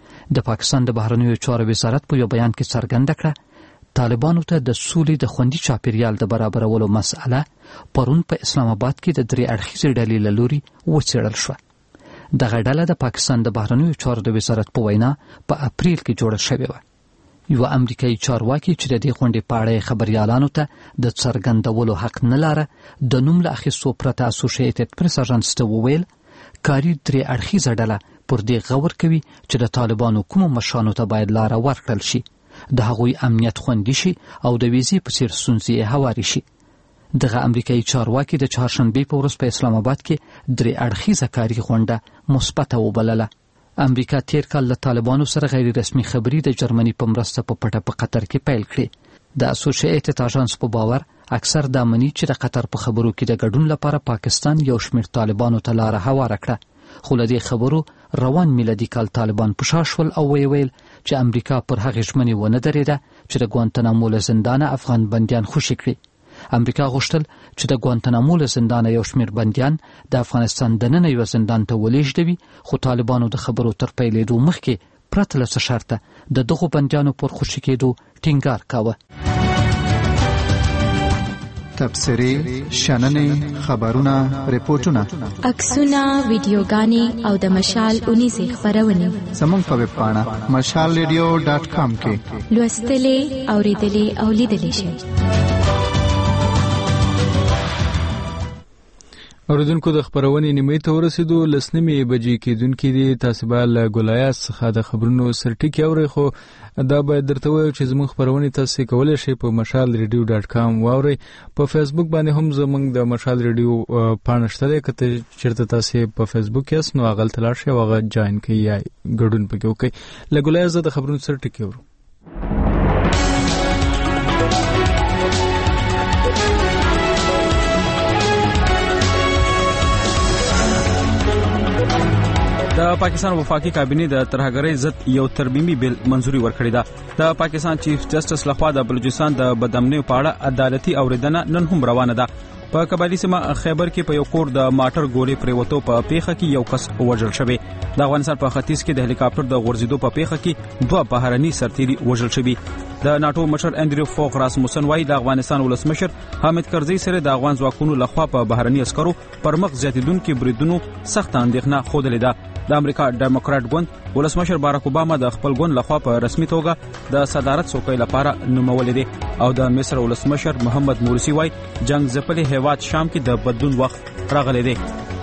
د پاکستان د بهرنیو چارو وزارت په یو بیان کې څرګنده کړه طالبانو ته د سولې د خوندي چاپیریال د برابرولو مسأله پرون په اسلام آباد کې د درې اړخیزې ډلې له لوري وڅېړل شوه. دغه ډله د پاکستان د بهرنیو چارو د وزارت په وینا په اپریل کې جوړه شوې وه. یو امریکایي چارواکي چې د دې غونډې په اړه خبریالانو ته د څرګندولو حق نه لاره د نوم له اخیستو پرته اسوسییټډ پریس اژانس ته وویل کاري درې اړخیزه ډله پر دې غور کوي چې د طالبانو کومو مشرانو ته باید لاره ورکړل شي، د هغوی امنیت خوندي شي او د ویزې په څېر ستونزې یې هوارې شي. دغه امریکایي چارواکي د چهارشنبې په ورځ په اسلام آباد کې درې اړخیزه کاري غونډه مثبته وبلله. امریکا تیر کال له طالبانو سره غیر رسمي خبري د جرمني په مرسته په پټه په قطر کې پیل کړې. د اسوسییټډ اژانس په باور اکثر دا مني چې د قطر په خبرو کې د ګډون لپاره پاکستان یو شمېر طالبانو ته لاره هواره کړه، خو له دې خبرو روان میلادي کال طالبان په شا شول او ویې ویل چې امریکا پر هغې ژمنې ونه درېده چې د ګوانتنامو له زندانه افغان بندیان خوشي کړي. امریکا غوښتل چې د ګوانتنامو له زندانه یو شمېر بندیان د افغانستان دننه یو زندان ته ولېږدوي، خو طالبانو د خبرو تر پیلېدو مخکې پرته له څه شرطه د دغو بندیانو پر خوشي کېدو ټینګار کاوه. تبصرې، شننې، خبرونه، ریپورتونه، عکسونه، ویډیوګانې او د مشال اونیزې خپرونې زموږ په ویب پاڼه مشال ریډیو ډاټ کام کې لوستلې، اورېدلې او لیدلې شئ. اوریدونکو د خبرونې نیمې ته ورسېدو، لس نیمې بجې کېدونکې دي. تاسو به له ګلایات څخه د خبرونو سرټکي اورئ، خو دا باید درته ووایو چې زموږ خبرونې تاسو کولی شئ په مشال ریډیو ډاټ کام واورئ. په فیسبوک باندې هم زموږ د مشال ریډیو پاڼه شته ده، که چېرته تاسو په فیسبوک یاست نو هغلته لاړ شئ او هغه جاین کړئ یا ګډون پکې وکړئ. له ګلایات زه د خبرونو سرټکي اورو. د پاکستان وفاقي کابینه د ترهګرۍ ضد یو ترمیمي بیل منزوري ورکړې ده. د پاکستان چیف جسټس لخوا د بلوچستان د بدامنۍ په اړه عدالتي اوریدنه نن هم روانه ده. په قبایلی سیمه خیبر کې په یو کور د ماټر ګولې پریوتو په پیښه کې یو کس وژل شوی. د افغانستان په ختیځ کې د هلیکاپټر د غورځېدو په پیښه کې دوه بهرني سرتیري وژل شوي. د ناتو مشر انډریو فوق راسموسن وايي د افغانستان ولسمشر حامد کرزي سره د افغان ځواکونو لخوا په بهرني عسکرو پر مخ زیاتیدونکو بریدونو سخت اندېښنه خوده ده. د امریکا ډیموکرات ګوند ولسمشر باراک اوباما د خپل ګوند لخوا په رسمي توګه د صدارت څوکۍ لپاره نومولې دي او د مصر ولسمشر محمد مورسی وايي جنگ ځپلي هیواد شام کې د بدلون وخت راغلی دی.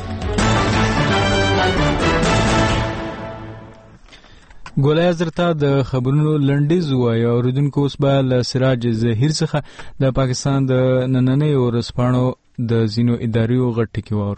ګولای زرتا د خبرونو لنډیز وایي. اوریدونکو اوس به له سراج ظهیر څخه د پاکستان د نننۍ ورځپاڼو د ځینو اداریو غټ ټکي واورو.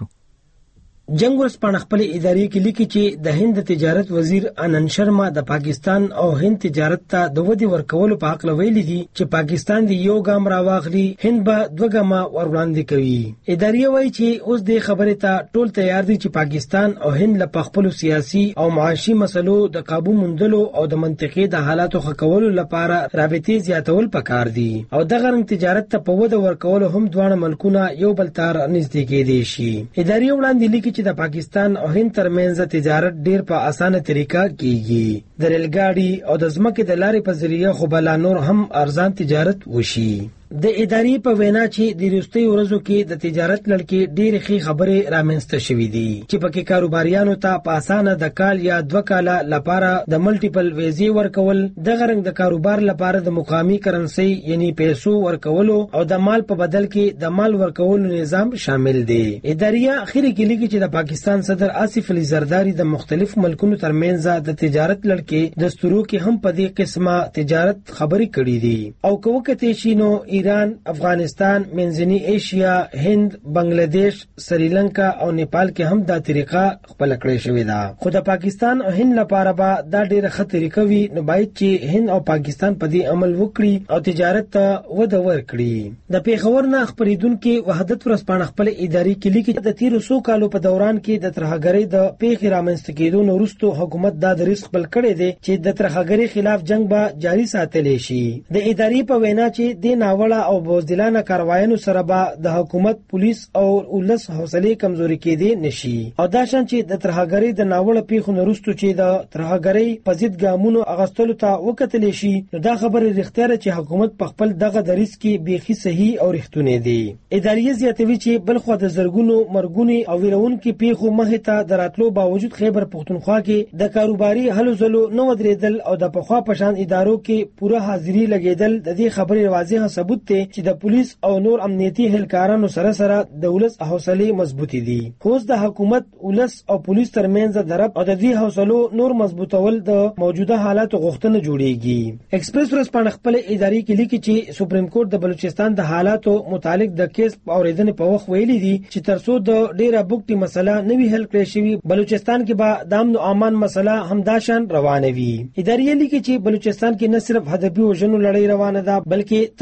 جنگ ورځپاڼه خپل ادارې کې لیکي چې د هند تجارت وزیر آنند شرما د پاکستان او هند تجارت ته د ودی ورکولو په حق ویلي دي چې پاکستان دی یو ګام راواخلي، هند به دوه ګامه ور وړاندې کوي. ادارې وایي چې اوس د خبرې ته ټول تیار دي چې پاکستان او هند له خپل سیاسي او معاشي مسلو د قابو موندلو او د منطقې د حالاتو ښه کولو لپاره رابطې زیاتول پکار دي او د غرنګ تجارت ته په وده ورکولو هم دواړه ملکونه یو بل ته نږدې کېدي شي. ادارې وړاندې لیکي چې د پاکستان او هند ترمنځ تجارت ډیر په اسانه طریقه کیږي. د ریل ګاډي او د ځمکې د لارې په ذریعہ خو بل نور هم ارزان تجارت وشي. د ادارې په وینا چې د وروستي ورځو کې د تجارت لړکې ډېرې ښې خبرې رامنځته شوې دي چې پکې کاروباریانو ته په اسانه د کال یا دوه کاله لپاره د ملټیپل ویزې ورکول، د غرنګ د کاروبار لپاره د مقامی کرنسي یعنی پیسو ورکولو او د مال په بدل کې د مال ورکولو نظام شامل دی. ادارې اخیری کې لیکي چې د پاکستان صدر آصف علي زرداری د مختلف ملکونو ترمنځ د تجارت لړکې د ستورو کې هم په دې قسمه تجارت خبرې کړې دي او کوکته شینو ایران، افغانستان، منځنی ایشیا، هند، بنگلاديش، سریلانکا او نیپال کې هم دا طریقه خپل کړې شوې ده. خو د پاکستان او هند لپاره به دا ډېره ښه طریقه وي، نو باید چې هند او پاکستان په دې عمل وکړي او تجارت ته وده ورکړي. د پیښور نه خبرېدونکو وحدت ورځپاڼه خپل ادارې کې لیکي د تیرو څو کالو په دوران کې د ترهګرۍ د پیښې رامنځته کېدو وروسته حکومت دا دریځ خپل کړی دی چې د ترهګرۍ خلاف جنگ به جاري ساتلی شي. د ادارې په وینا چې د ناوړه او بوزدلانه کاروایانو سره به د حکومت، پولیس او ولس حوصله کمزوري کېدې نشي او دا شان چې د ترهګرۍ د ناوړه پیښو وروسته چې د ترهګرۍ په ضد ګامونو اغستلو ته وکتل شي، نو دا خبره رښتیا ده چې حکومت په خپل دغه دریځ کې بیخي صحیح او رښتونی دی. ادارې زیاتوي چې بلخو د زرګونو مرګونی او ویرونکو پیښو مخه ته دراتلو باوجود خیبر پختونخوا کې د کاروباري هلو ځلو نو ودرېدل او د پخوا پشان ادارو کې پوره حاضری لګیدل د دې خبرې واضح ثبوت دی چې د پولیس او نور امنیتي هلکارانو سره سره د ولس حوصله مضبوطی دي. خو د حکومت، ولس او پولیس ترمنځ د رب او د دې حوصلو نور مضبوطول د موجوده حالاتو غوښتنه جوړیږي. ایکسپریس ورځپاڼه خپل ادارې کې لیکي چې سپریم کورټ د بلوچستان د حالاتو متعلق د کیس اوریدنې په وخت ویلي دي چې ترڅو د ډیره بوکټي مسله نوي حل کړی شي، بلوچستان کې به د امن او امان مسله همداشان روانه وي. ادارې لیکي چې بلوچستان کې نه صرف هدفي وژنو لړۍ روانه ده، بلکې تر اوسه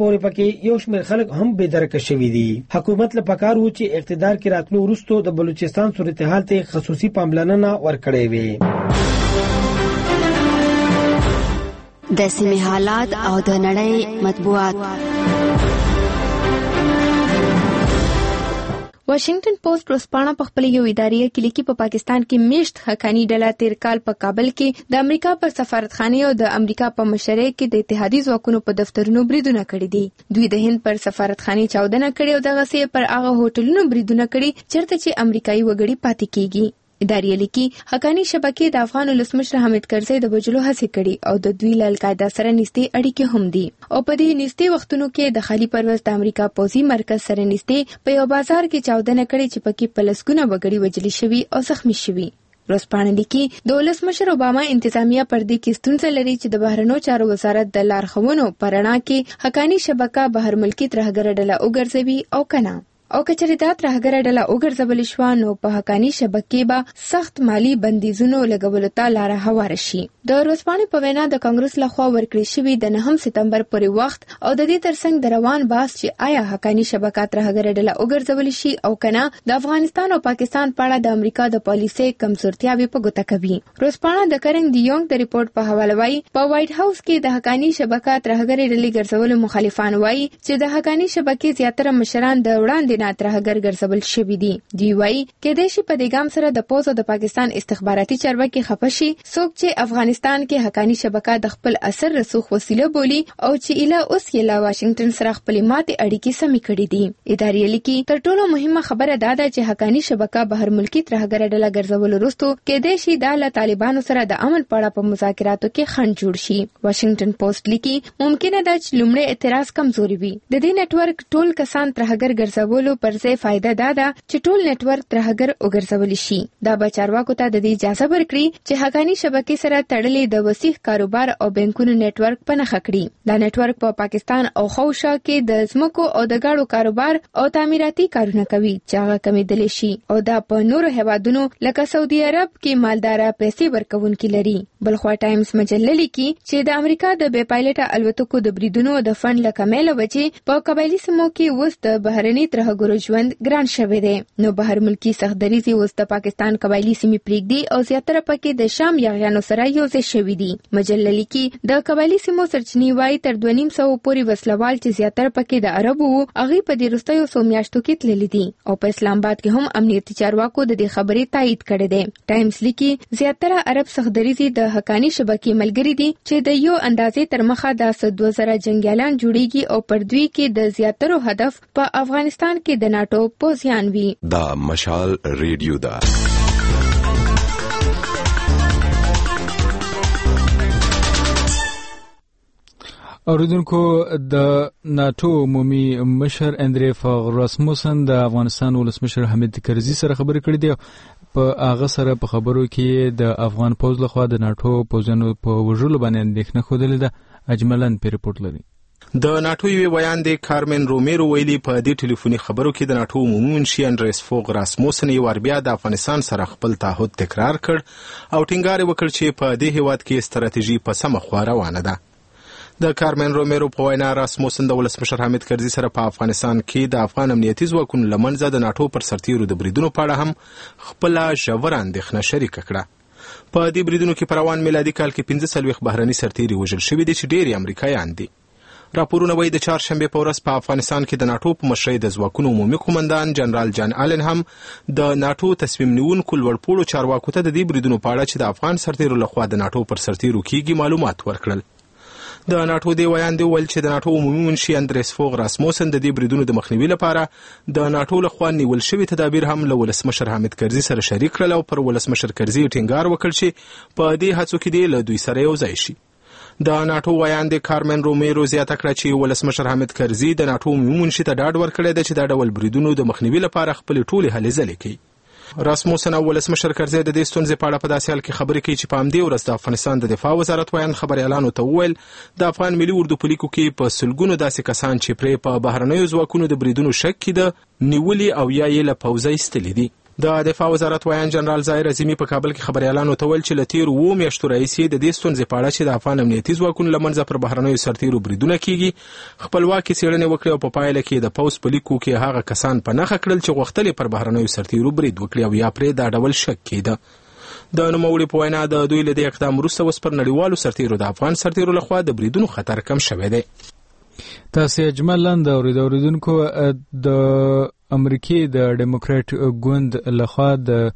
پورې پکې یو شمېر خلک هم بې درکه شوي دي. حکومت له پکار و چې اقتدار کې راتلو وروسته د بلوچستان صورتحال ته خصوصي پاملرنه ورکړې وي. د سیمې حالات او د نړۍ مطبوعات. واشنگټن پوسټ ورځپاڼه په خپل یو اداري کې لیکي په پاکستان کې میشت حقانی ډله تیر کال په کابل کې د امریکا پر سفارتخانه او د امریکا په مشرۍ کې د اتحادیې ځواکونو په دفترونو بریدونه کړي دي. دوی د هند پر سفارتخانه چاودنه کړې او دغه سي پر هغه هوټلونو بریدونه کړي چیرته چې امریکایي وګړي پاتې کیږي. اداري لیکي حقانی شبکې د افغان ولسمشر حامد کرزي د بجلو هڅه کړي او د دوی له القاعده سره نږدې اړیکې هم دي او په دې نږدې وختونو کې د خالي پروز د امریکا پوځي مرکز سره نږدې په یو بازار کې چاودنه کړې چې پکې پلسګونه وګړي وژل شوي او زخمی شوي. ورځپاڼه لیکي د ولسمشر اوباما انتظامیه پر دې کې ستونزه لري چې د بهرنیو چارو وزارت د لارښوونو په رڼا کې حقانی شبکه بهر ملکي ترهګره ډله وګرځوي او کنه. او کچری دا ترهګره ډله وګرځول شو نو په حقانی شبکې به سخت مالی بندیزونو لګولو ته لار هوار شي. د ورځپاڼې په وینا د کانګرس لخوا ورکړې شوی د نهم سپتمبر پورې وخت او د دې ترڅنګ د روان بحث چې آیا حقانی شبکه ترهګره ډله وګرځول شي او کنه د افغانستان او پاکستان په اړه د امریکا د پالیسۍ کمزورتیاوې په ګوته کوي. ورځپاڼه د کرنګ دی یونګ د ریپورت په حواله وايي په وایټ هاوس کې د حقانی شبکه ترهګره ډلې ګرځولو مخالفان وايي چې د حقانی شبکې زیاتره مشران د وړاندې نه ترهګر ګرځول شوي دي. دوی وايي کېدای شي په دې ګام سره د پوز او د پاکستان استخباراتي چارواکي خفه شي څوک چې افغانستان کې حقانی شبکه د خپل اثر رسوخ وسیله بولي او چې اله اوس یې له واشنگټن سره خپل ماتې اړیکې سمې کړې دي. اداري لیکي تر ټولو مهمه خبره دا ده چې حقانی شبکه بهر ملکي ترهګر ډله ګرځول وروسته کېدای شي د طالبانو سره د امن په اړه په مذاکراتو کې خنډ جوړ شي. واشنگټن پوسټ لیکي ممکنه ده چې لومړی اعتراض کمزوري وي. د دې نتورک ټول کسان ترهګر ګرځولو پر ځای فائدہ دا ده چې ټول نتورک ترهګر وګرځول شي. دا به چارواکو ته د دې اجازه ورکړي چې حقانی شبکې سره تړلې د وسیع کاروبار او بانکونو نتورک په نښه کړي. دا نتورک په پاکستان او خوشا کې د ځمکو او د ګاړو کاروبار او تعمیراتي کارونه کوي چې هغه کمیدل شي او دا په نورو هیوادونو لکه سعودي عرب کې مالدارا پیسې ورکوونکي لري. بلخوا ټایمز مجله لیکي چې د امریکا د بې پایلټه الوتکو د بریدونو د فند له کمېله وجې په قبایلي سیمو کې اوس د بهرني ترهګرو ژوند ګران شوی دی. نو بهر ملکی سختدریزي اوس د پاکستان قبایلی سیمې پریږدي او زیاتره پکې د شام یاغیانو سره یوځای شوي دي. مجله لیکي د قبایلی سیمو سرچینې وايي تر دوه نیم سوه پورې وسلوال چې زیاتره پکې د عربو وو هغې په دې وروستیو څو میاشتو کې تللي دي او په اسلام آباد کې هم امنیتي چارواکو د دې خبرې تایید کړی دی. ټایمز لیکي زیاتره عرب سختدریزي د حقانی شبکې ملګري دي چې د یو اندازې تر مخه د دوه زره جنگیالان جوړیږي او پر دوی کې د زیاترو هدف په افغانستان کې د ناتو پوځیان وي. دا مشال ریډیو دا اوریدونکو د ناتو عمومي مشر اندری فاغ راسموسن د افغانستان ولسمشر حامد کرزي سره خبرې کړې دي. په هغه سره په خبرو کې د افغان پوځ لخوا د ناتو پوځونو په وژلو باندې اندېښنه ښودلې ده. اجملن په ریپورت لري. د ناتو یو بیان دی کارمن رومیرو ویلي په دې ټلیفوني خبرو کې د ناتو عمومي منشي اندریس فوغ راسموسن یو ور بیا د افغانستان سره خپل تعهد تکرار کړ او ټینګار وکړ چې په دې هیواد کې ستراتیژي په سمه خوا روانه ده. د کارمن رومیرو په وینا راسموسن د ولسمشر حامد کرزي سره په افغانستان کې د افغان امنیتي ځواکونو لمنځه د ناتو پر سرتیرو د بریدونو په اړه هم خپل ژوره اندېښنه شریکه کړه. په دې بریدونو کې په روان میلادي کال کې پنځه څلوېښت بهرني سرتیري وژل شوي دي چې ډېر امریکایان دي. راپورونه وایي د چهارشنبې په ورځ په افغانستان کې د ناتو په مشرۍ د ځواکونو عمومي قومندان جنرال جان آلن هم د ناتو تصمیم نیونکو لوړپوړو چارواکو ته د دې بریدونو په اړه چې د افغان سرتیرو لخوا د ناتو پر سرتیرو کېږي معلومات ورکړل. د ناتو دی ویان دی ویل چې د ناتو عمومي منشي اندریس فوغ راسموسن د دې بریدونو د مخنیوي لپاره د ناتو لخوا نیول شوي تدابیر هم له ولسمشر حامد کرزي سره شریک کړل او پر ولسمشر کرزي ټینګار وکړ چې په دې هڅو کې دی له دوی سره یو ځای شي. د ناتو ویان دی کارمن رومیرو زیاته کړه چې ولسمشر حامد کرزي د ناتو عمومي منشي ته ډاډ ورکړی دی چې دا ډول بریدونو د مخنیوي لپاره خپلې ټولې هلې ځلې کوي. راسموسن او ولسمشر کرزي د دې ستونزې په اړه په داسې حال کې خبرې کوي چې په همدې ورځ د افغانستان د دفاع وزارت ویان خبریالانو ته وویل د افغان ملي اردو په لیکو کې په سلګونو داسې کسان چې پرې په بهرنیو ځواکونو د بریدونو شک کې ده نیولي او یا یې له پوځه ایستلي دي. د دفاع وزارت ویان جنرال ظاهر عظیمي په کابل کې خبريالانو ته ویل چې له تېرو اوو میاشتو راهیسې د دې ستونزې په اړه چې د افغان امنیتي ځواکونو له منځه پر بهرنیو سرتیرو بریدونه کیږي خپلواکي څېړنې وکړې او په پایله کې د پوځ په لیکو کې هغه کسان په نښه کړل چې غوښتل پر بهرنیو سرتیرو برید وکړي او یا پرې دا ډول شک کېده د نوموړي په وینا د دوی له دې اقدام وروسته اوس پر نړیوالو سرتیرو د افغان سرتیرو لخوا د بریدونو خطر کم شوی دی. تاسو اجمالاً د اوریدونکو د امریکای د ډیموکرات ګوند لخوا د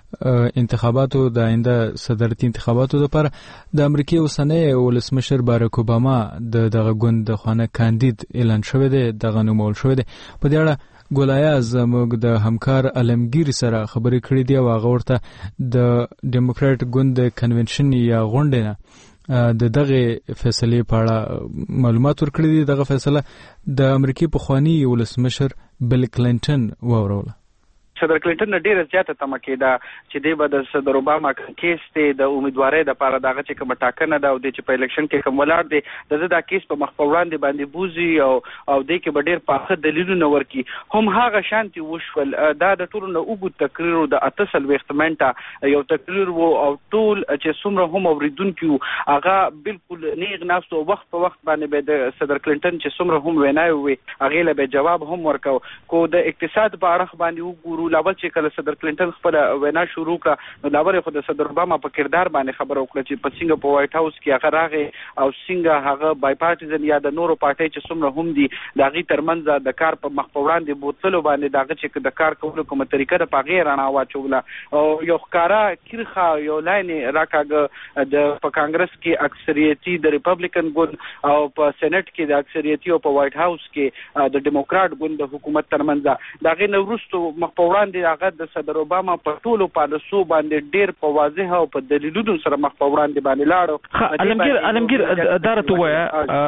انتخاباتو د آینده صدارتي انتخاباتو لپاره د امریکای اوسنی ولسمشر باراک اوباما د دغه ګوند د خوانه کاندید اعلان شوی دی دغه نومول شوی دی. په دې اړه ګولایه زموږ د همکار علمگیر سره خبرې کړې دي او هغه ورته د ډیموکرات ګوند د کنونشن یا غونډې نه د دغه فیصلې په اړه معلومات ورکړي دي. دغه فیصله د امریکای پخوانی ولسمشر بل کلینټن ووروله. صدر کلینټن ډیره زیاته تمه کېده چې دی به د صدر اوباما کیس ته د امیدوارۍ لپاره دغه چې کوم ټاکنه ده او د چې په الیکشن کې کوم ولاړ دی د دا کیس په مخ په وړاندې باندې بوزي او او د کې به ډیر پاخه دلیلونه ورکي هم هغه شانتي وشول. دا د ټولو نه اوږد تقریر د اتصل وختمنټه یو تقریر وو او ټول چې څومره هم اوریدونکو هغه بالکل نیغ ناستو وخت په وخت باندې به د صدر کلینټن چې څومره هم ویناوي وي هغه له به جواب هم ورکاو. کو د اقتصاد په اړه باندې وګورو لاول چې کله صدر کلینټن خپل وینا شروع کړه نو لاول خو د صدر اوباما په کردار باندې خبر وکړه چې په څنګه په وایټ هاوس کې هغه راغی او څنګه هغه بای پارټیزن یا د نورو پارټي چې څومره هم دي د هغې ترمنځ د کار په مخ په وړاندې بوتلو باندې دغه چې د کار کولو کومه طریقه د پغې رڼا واچوله او یو ښکارا کیرخه یو لاین راکاږه د په کانګرس کې اکثریتي د ریپبلیکن ګوند او په سېنات کې د اکثریتي او په وایټ هاوس کې د ډیموکرات ګوند د حکومت ترمنځ دغه نو وروسته مخ په وړاندې هغه د صدر اوباما په ټولو پالیسو باندې ډیر په واضح او په دلیلونو سره مخ په وړاندې باندې لاړو. علمگیر علمگیر دارته وایا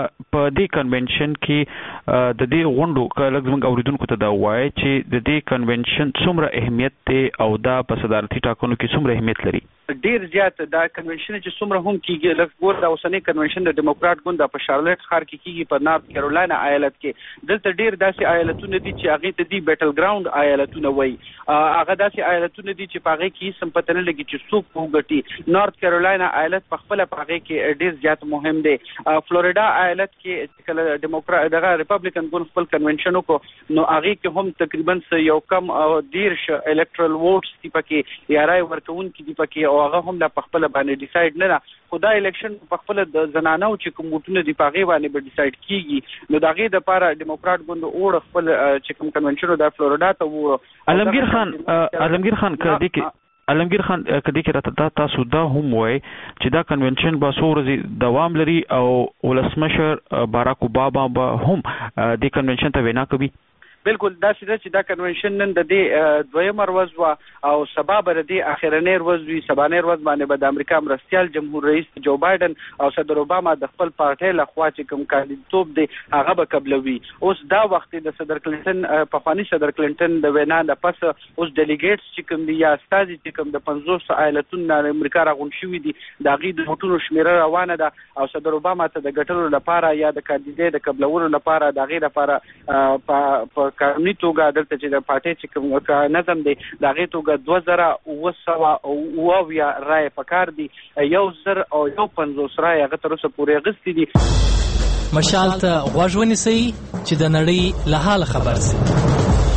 په دې کنونشن کې د دې غونډو کله زموږ اوریدونکو ته دا وایي چې د دې کنونشن څومره اهمیت دی او دا په صدارتي ټاکنو کې څومره اهمیت لري. ډیر زیات دا کنونشن چې څومره هم کیږي لکه ګور د اوسنۍ کنونشن د ډیموکرات ګوند په شارلټ ښار کې کیږي په نارت کیرولینا ایالت کې دلته ډیر داسې ایالتونه دي چې هغه ته دی بیټل ګراوند ایالتونه وایي هغه داسې ایالتونه دي چې پاغه کې سم پته نه لګي چې څوک وګټي. نارت کیرولینا ایالت په خپل پاغه کې ډیر زیات مهم دی. فلوریدا ایالت کې کله ډیموکرات دغه ریپبلیکن ګوند خپل کنونشن کو نو هغه کې هم تقریبا یو کم ډیر الکټرل ووټس دی پکې یا رای ورکون کې دی پکې هغه هم د خپل باندې ډیسایډ نه نه خدای الیکشن په خپل د زنانو چې کوم وټونه دی پاغه باندې به ډیسایډ کیږي نو دغه د لپاره ډیموکرات ګوند اور خپل چې کوم کنونشن د فلوریدا ته وو. علمگیر خان علمگیر خان کدی کې علمگیر خان کدی کې راته تاسو دا هم وای چې دا کنونشن به څو ورځې دوام لري او ولسمشر باراک اوباما به هم د کنونشن ته وینا کوي. بالکل دا چې دا کنونشن نن د دې دویمه ورځ وا او سبا به د اخرنۍ ورځ وي سبانۍ ورځ باندې به د امریکا مرستیال جمهور رئیس جو بایدن او صدر اوباما د خپل پارټۍ لخوا چې کوم کاندیدتوب دی هغه به قبلوي. اوس دا وخت د صدر کلینټن په خواني صدر کلینټن د وینا د پس اوس ډیلیګیټس چې کوم دي یا استازي چې کوم د پنځوس ایالتونو د امریکا راغون شوي دي د هغې د وټونو شمیره روانه ده او صدر اوباما ته د ګټلو لپاره یا د کاندیدۍ د قبلولو لپاره د هغې لپاره په قانوني توګه دلته چې د پارټۍ چې کوم نظم دی د هغې توګه دوه زره اوه سوه اوه اویا رایې پکار دي یو زر او یو پنځوس رایې هغه تر اوسه پورې اخیستې دي. مشال ته غوږ ونیسئ چې د نړۍ له حاله خبر شئ.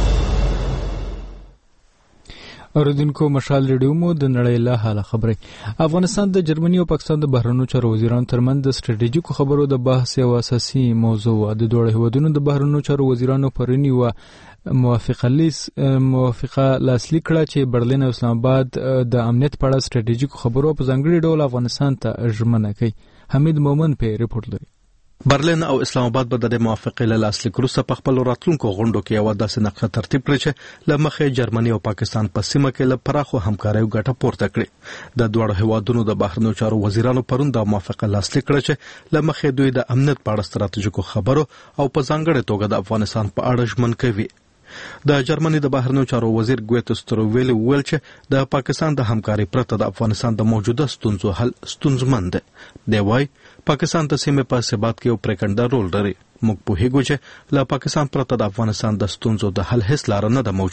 اوریدونکو مشال ریډیو مو د نړۍ له حاله خبرې. افغانستان د جرمني او پاکستان د بهرنیو چارو وزیرانو ترمنځ د ستراتیژیکو خبرو د بحث یو اساسي موضوع و. د دوه هیوادونو د بهرنیو چارو وزیرانو پرونی و موافقه لیس موافقه لاسلیک کړه چې برلین او اسلام آباد د امنیت په اړه ستراتیژیکو خبرو په ځانګړي ډول افغانستان ته ژمنه کوي. حمید مومن په ریپورت لري. برلین او اسلام آباد به د موافقې له لاسلیک وروسته په خپل راتلونکو غونډو کې یو داسې نقشه ترتیب کړي چې له مخې جرمني او پاکستان په سیمه کې له پراخو همکاریو ګټه پورته کړي. د دوه هیوادونو د بهرنیو چارو وزیرانو پرون د موافقه لاسلیک کړه چې له مخې دوی د امنیت په اړه ستراتیژیکو خبرو او په ځانګړي توګه د افغانستان په اړه ژمن کوي. د جرمني د بهرنیو چارو وزیر ګویت ستروویل ویل چې د پاکستان د همکاري پرته د افغانستان د موجوده ستونزو حل ستونزمن دی. دی وايي پاکستان د سیمې په ثبات کې یو پرېکنده رول لري. موږ پوهیږو چې له پاکستان پرته د افغانستان د ستونزو د حل هیڅ لار نه ده موجوده.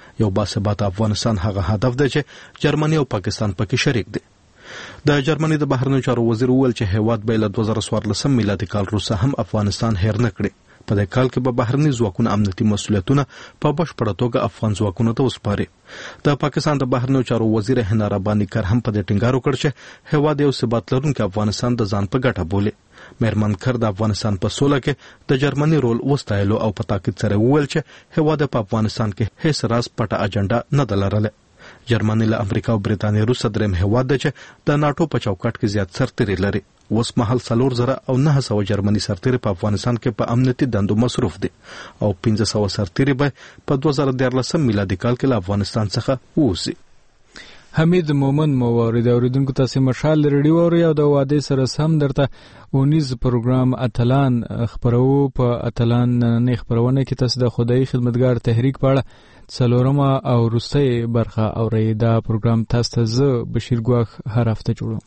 یو باثباته افغانستان هغه هدف دی چې جرمني او پاکستان پکې شریک دي. د جرمني د بهرنیو چارو وزیر وویل چې هیواد به له دوه زره څوارلسم میلادي کال وروسته هم افغانستان هیر نه کړي. په دې کال کې به بهرني ځواکونه امنیتي مسؤلیتونه په بشپړه توګه افغان ځواکونو ته وسپاري. د پاکستان د بهرنیو چارو وزیر حنا رباني کر هم په دې ټینګار وکړ چې هیواد یو ثبات لرونکی افغانستان د ځان په ګټه بولي. مېرمن کر د افغانستان په سوله کې د جرمني رول وستایلو او په تاکید سره وویل چې هیواد په افغانستان کې هیڅ راز پټه اجنډا نه ده لرله. جرمني له امریکا او برېټانیا وروسته دریم هیواد دی چې د ناتو په چوکاټ کې زیات سرتیري لري. اوس مهال څلور زره او نه سوه جرمني سرتیري په افغانستان کې په امنیتي دندو مصروف دي او پنځه سوه سرتیري به په دوه زره دیارلسم میلادي کال کې له افغانستان څخه ووځي. حمید مومن موارد اوریدونکو تاسو مشال ریډیو اوري او د واده سره سم درته اونیز پروګرام اتلان خبرو په اتلان نه خبرونه کې تاسو د خدای خدمتګار تحریک په اړه څلورمه او وروستۍ برخه اوري. دا پروګرام تاسو ته زه بشیر ګواخ هر هفته جوړوم.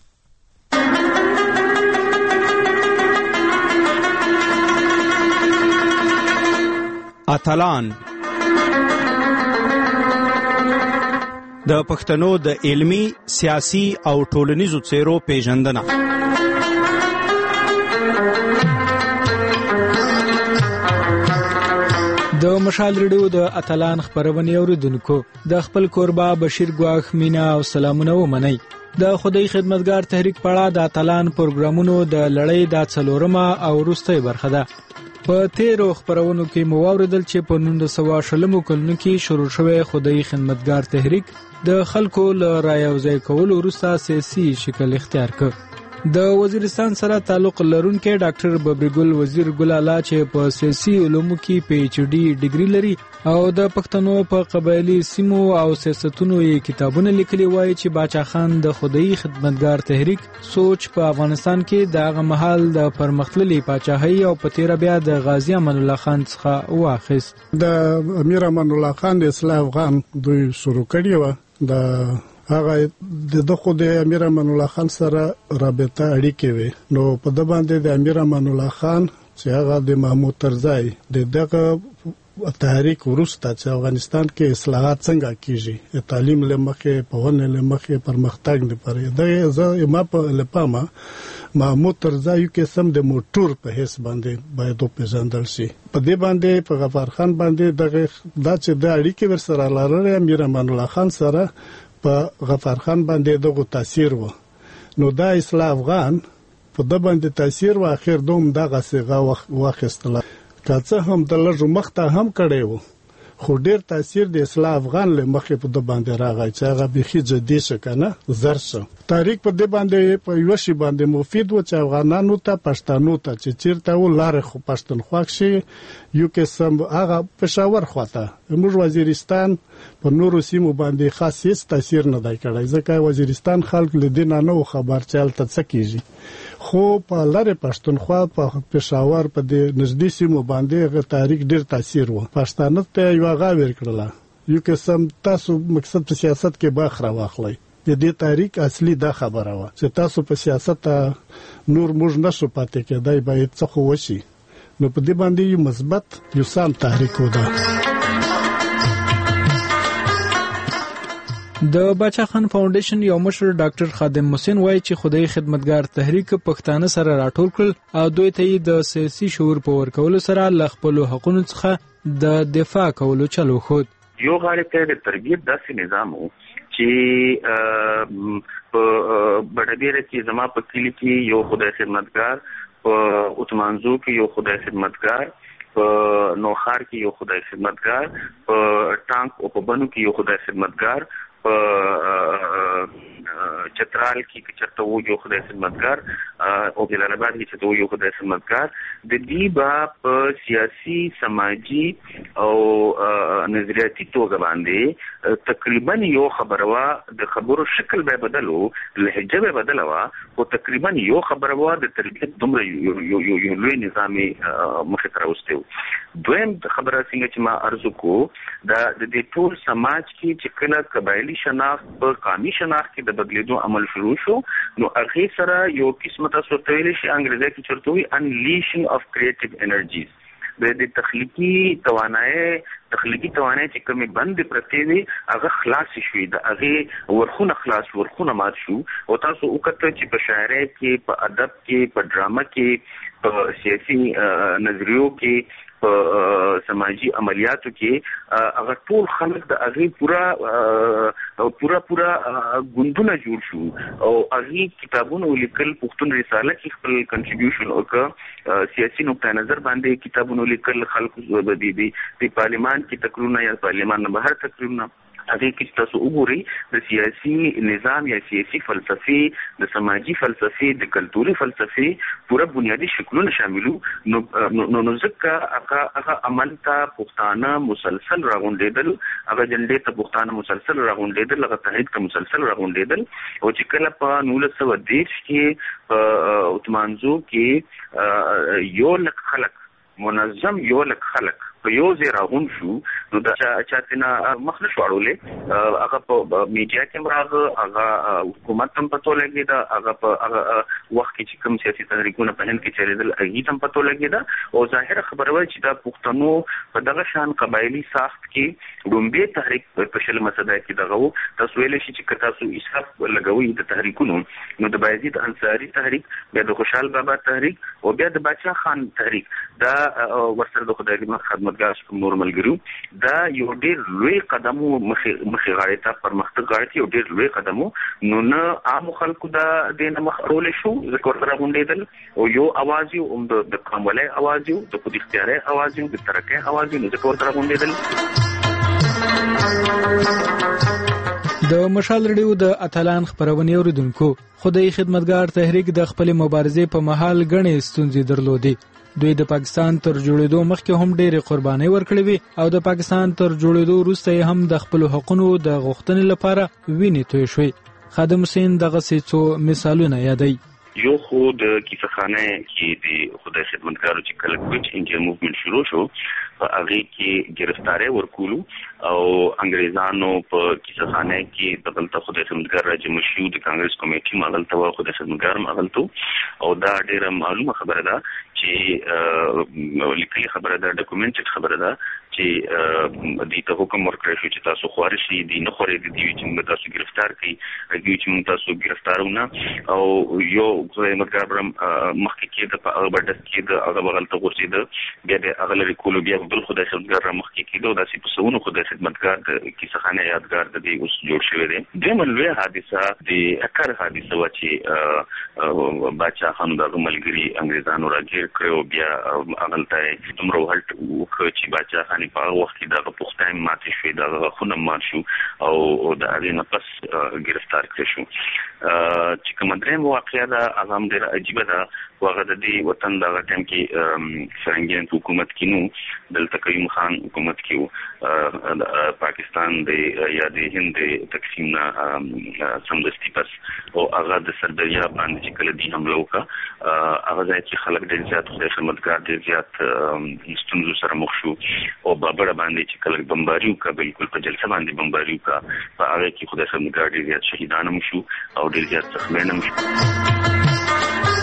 اتلان د پښتنو د علمی، سیاسي او ټولنیزو څیرو پیژندنه. د مشال ریډیو د اتلان خبرونه اوریدونکو د خپل کوربه بشیر ګواخ مینا او سلامونه ومنئ. د خدای خدمتګار تحریک پړه د اتلان پروګرامونو د لړۍ د څلورمه او وروستۍ برخه ده. په تیرو خبرونو کې مو واوریدل چې په نولس سوه شلمو کلونو کې شروع شوی خدای خدمتګار تحریک د خلکو له رايوځای کولو وروسته سیاسي شکل اختیار کړ. د وزیرستان سره تعلق لرونکي ډاکټر ببرګل وزیر ګل اعلی چې په سیاسي علومو کې پی ایچ ډي ډیګري لري او د پښتنو په قبایلی سیمو او سیاستونو یې کتابونه لیکلي وایي چې باچا خان د خدای خدمتګار تحریک سوچ په افغانستان کې د هغه مهال د پرمختللي پاچاهۍ او په تیر بیا د غازی امان الله خان څخه واخیست. د امیر امان الله خان د اصلاح افغان دوی شروع کړی و. د هغه د دغه د امیر امان الله خان سره رابطه اړیکې وي. نو په د باندې د امیر امان الله خان چې هغه د محمود طرزی د دغه تحریک وروسته چې افغانستان کې اصلاحات څنګه کیږي، تعلیم لمخې، په ونه لمخې، پرمختګ لپاره د زه ما په لپاره محمود طرزی کې سم د موټور په هیڅ باندې باید وپېژندل شي. په دې باندې په غفار خان باندې دغه دا چې د اړیکې ورسره لرلې امیر امان الله خان سره په غفار خان باندې دغه تاثیر و. نو دا اصلاح افغان په د باندې تاثیر و. اخر دوم دغه صيغه واخیستله که څه هم د لږ مخته هم کړی و، خو ډیر تاثیر د اصلاح افغان له مخې په د باندې راغی چې هغه بيخي جدي شو کنه زر شو. تاریخ په دې باندې په یو شی باندې مفید و چې افغانانو ته پښتنو ته چې چیرته و لار خو پښتونخوا شي یو کې سم هغه پېښور خواته موږ وزیرستان په نورو سیمو باندې خاص هیڅ تاثیر نه دی کړی، ځکه وزیرستان خلک له دې نه خبر چل ته څه کیږي. خو په لاره پښتونخوا په پېښور په دې نږدې سیمو باندې غو تاریخ ډیر تاثیر و. پښتانه ته یو غا ور کړل یو کې سم تاسو مقصد په سیاست کې باخره واخلئ. د دې تاریخ اصلي دا خبره و چې تاسو په سیاست نور موږ نشو پاتې کېدای، باید څه خو وشي. نو په دې باندې یو مثبت یو سم تحریک و. دا د باچا خان فاونډیشن یو مشر ډاکټر خادم حسین وایي چې خدای خدمتګار تحریک پښتانه سره راټول کړل او دوی ته د سیاسي شعور په ورکولو سره ل خپل حقوقو څخه د دفاع کولو چلو خود. یو غالبه د تربیت داسې نظام وو چې په بډګیره کې زما په کلی کې یو خدای خدمتګار، په اوتمانزو کې یو خدای خدمتګار، په نوخار کې یو خدای خدمتګار، په ټانک او په بنو کې یو خدای خدمتګار، په چترال کې چرته وو یو خدای خدمتګار او جلال آباد کې چرته وو یو خدای خدمتګار. د دې با په سیاسي، سماجی او نظریاتي توګه باندې تقریبا یو خبروا د خبرو شکل به بدلو، لهجه به بدلوا، او تقریبا یو خبروا د تربیت دومره یو یو لوی نظامي مخه تر اوسته. دویم خبره څنګه چې ما ارزو کو دا د دې ټول سماج کې چې کله قبایلی شناخت په قومي شناخت کې د بدلیدو عمل شروع شو، نو هغه سره یو قسمه تاسو ته ویل شي انګریزي کې چرته وي unleashing of creative energies. د تخلیقي توانایي تخلیقي توانایي چې کومې بند پرتې وي هغه خلاص شوي د هغه ورخونه خلاص ورخونه مات شو او تاسو وکړه چې په شاعرۍ کې په ادب کې په ډرامه کې په سیاسي نظریو کې په سماجی عملیاتو کې هغه ټول خلک د هغه پورا پورا پورا ګوندونه جوړ شو او هغه کتابونه لیکل پښتون رساله کې خپل کنټریبیوشن وکړ سیاسي نقطه نظر باندې کتابونه لیکل خلکو د دې پارلیمان کې تقریرونه یا پارلیمان نه بهر تقریرونه هغه کې تاسو وګورئ د سیاسي نظام یا سیاسي فلسفي د سماجی فلسفي د کلتوري فلسفي پورا بنیادی شکلونه شاملو نو نو ځکه هغه هغه عمل ته پښتانه مسلسل راغونډېدل هغه جنډې ته پښتانه مسلسل راغونډېدل هغه تحریک ته مسلسل راغونډېدل او چې کله په نولس سوه دېرش کې په اوتمانزو کې یو لک خلک منظم یو لک خلک په یو ځای راغون شو نو دا چې نه مخ نه شوړولې هغه په میډیا کې راغله هغه حکومت هم پتو لګی دا هغه په هغه وخت کې چې کوم سیاسي تحریکونه په هند کې چلیدل هغه هم پتو لګی دا او ظاهر خبره وای چې دا پښتنو په دغه شان قبایلی ساخت کې رومبي تحریک په شل مسده کې دغه تاسو ویل شي چې تاسو اسحاق لګوي د تحریکونو نو د بایزید انصاری تحریک بیا د خوشحال بابا تحریک او بیا د بادشاہ خان تحریک دا ورسره د خدای دې خدمت ګاش کوم نور ملګرو دا یو ډېر لوی قدم مخې مخې غاړې ته پرمختګ غاړې یو ډېر لوی قدم نو نه عام خلکو دا د مخ رول شو ذکر سره غونډېدل او یو आवाज یو د کاملای आवाज یو د خود اختیاري आवाज یو د ترقې आवाज یو ذکر سره غونډېدل د مشال رډیو د اتلان خبرونه اوریدونکو خدای خدمتګار تحریک د خپل مبارزې په محل غنې ستونزې درلودې دوی د پاکستان تر جوړېدو مخکې هم ډېرې قربانۍ ورکړې وي او د پاکستان تر جوړېدو وروسته هم د خپل حقوقو د غوښتنې لپاره وینې توی شوې خادم حسین دغه څو مثالونه یادوي یو خو د کیسهخانه کې د خدای خدمتګارو چې کله کوچ انجن موومنت شروع شو په هغه کې گرفتاری ورکولو او انګريزانو په کیسهخانه کې د دلته خدای خدمتګار راځي مشیو د کانګرس کمیټي ماغلته و خدای خدمتګار ماغلته او دا ډیره معلومه خبره ده چې لیکلي خبره ده ډاکومنټډ خبره ده چې د ته حکم ورکړی شو چې تاسو خوارشي دي نه خوري دي چې تاسو گرفتار کړي هغه چې تاسو گرفتارونه او یو خدمتګار برم مخکې کې د په بردس کې د هغه بغلته ورسېده بیا د هغه لري کولو بیا بل خدای خدمتګار مخکې کې د داسې په سونو خدای خدمتګار د کیسهخانه یادګار د دې اوس جوړ شوی دی د ملوي حادثه د اکر حادثه و چې بادشاہ خان د ملګری انګريزانو راګیر کړو بیا هغه تمرو هلت وکړي چې بادشاہ خان په وخت کې دغه پښتایم ماته شوی دغه خونه مات شو او د هغه نه پس گرفتار کړ شو چې کوم درېم واقعیا دا اعظم ډیر عجیب ده واغه د دې وطن دا ټیم کې فرنګین حکومت کینو دلته قیوم خان حکومت کیو پاکستان د یا د هند تقسیم نه سمدستي پس او هغه د سردریا باندې چې کله دی حمله وکړه هغه ځای چې خلک ډیر زیات خدای خدمتګار ډیر زیات ستونزو سره مخ شو او بابړه باندې چې کله بمباریو کا بالکل په جلسه باندې بمباریو کا په هغه کې خدای خدمتګار ډیر زیات شهیدان هم شو او ډیر زیات زخمیان هم شو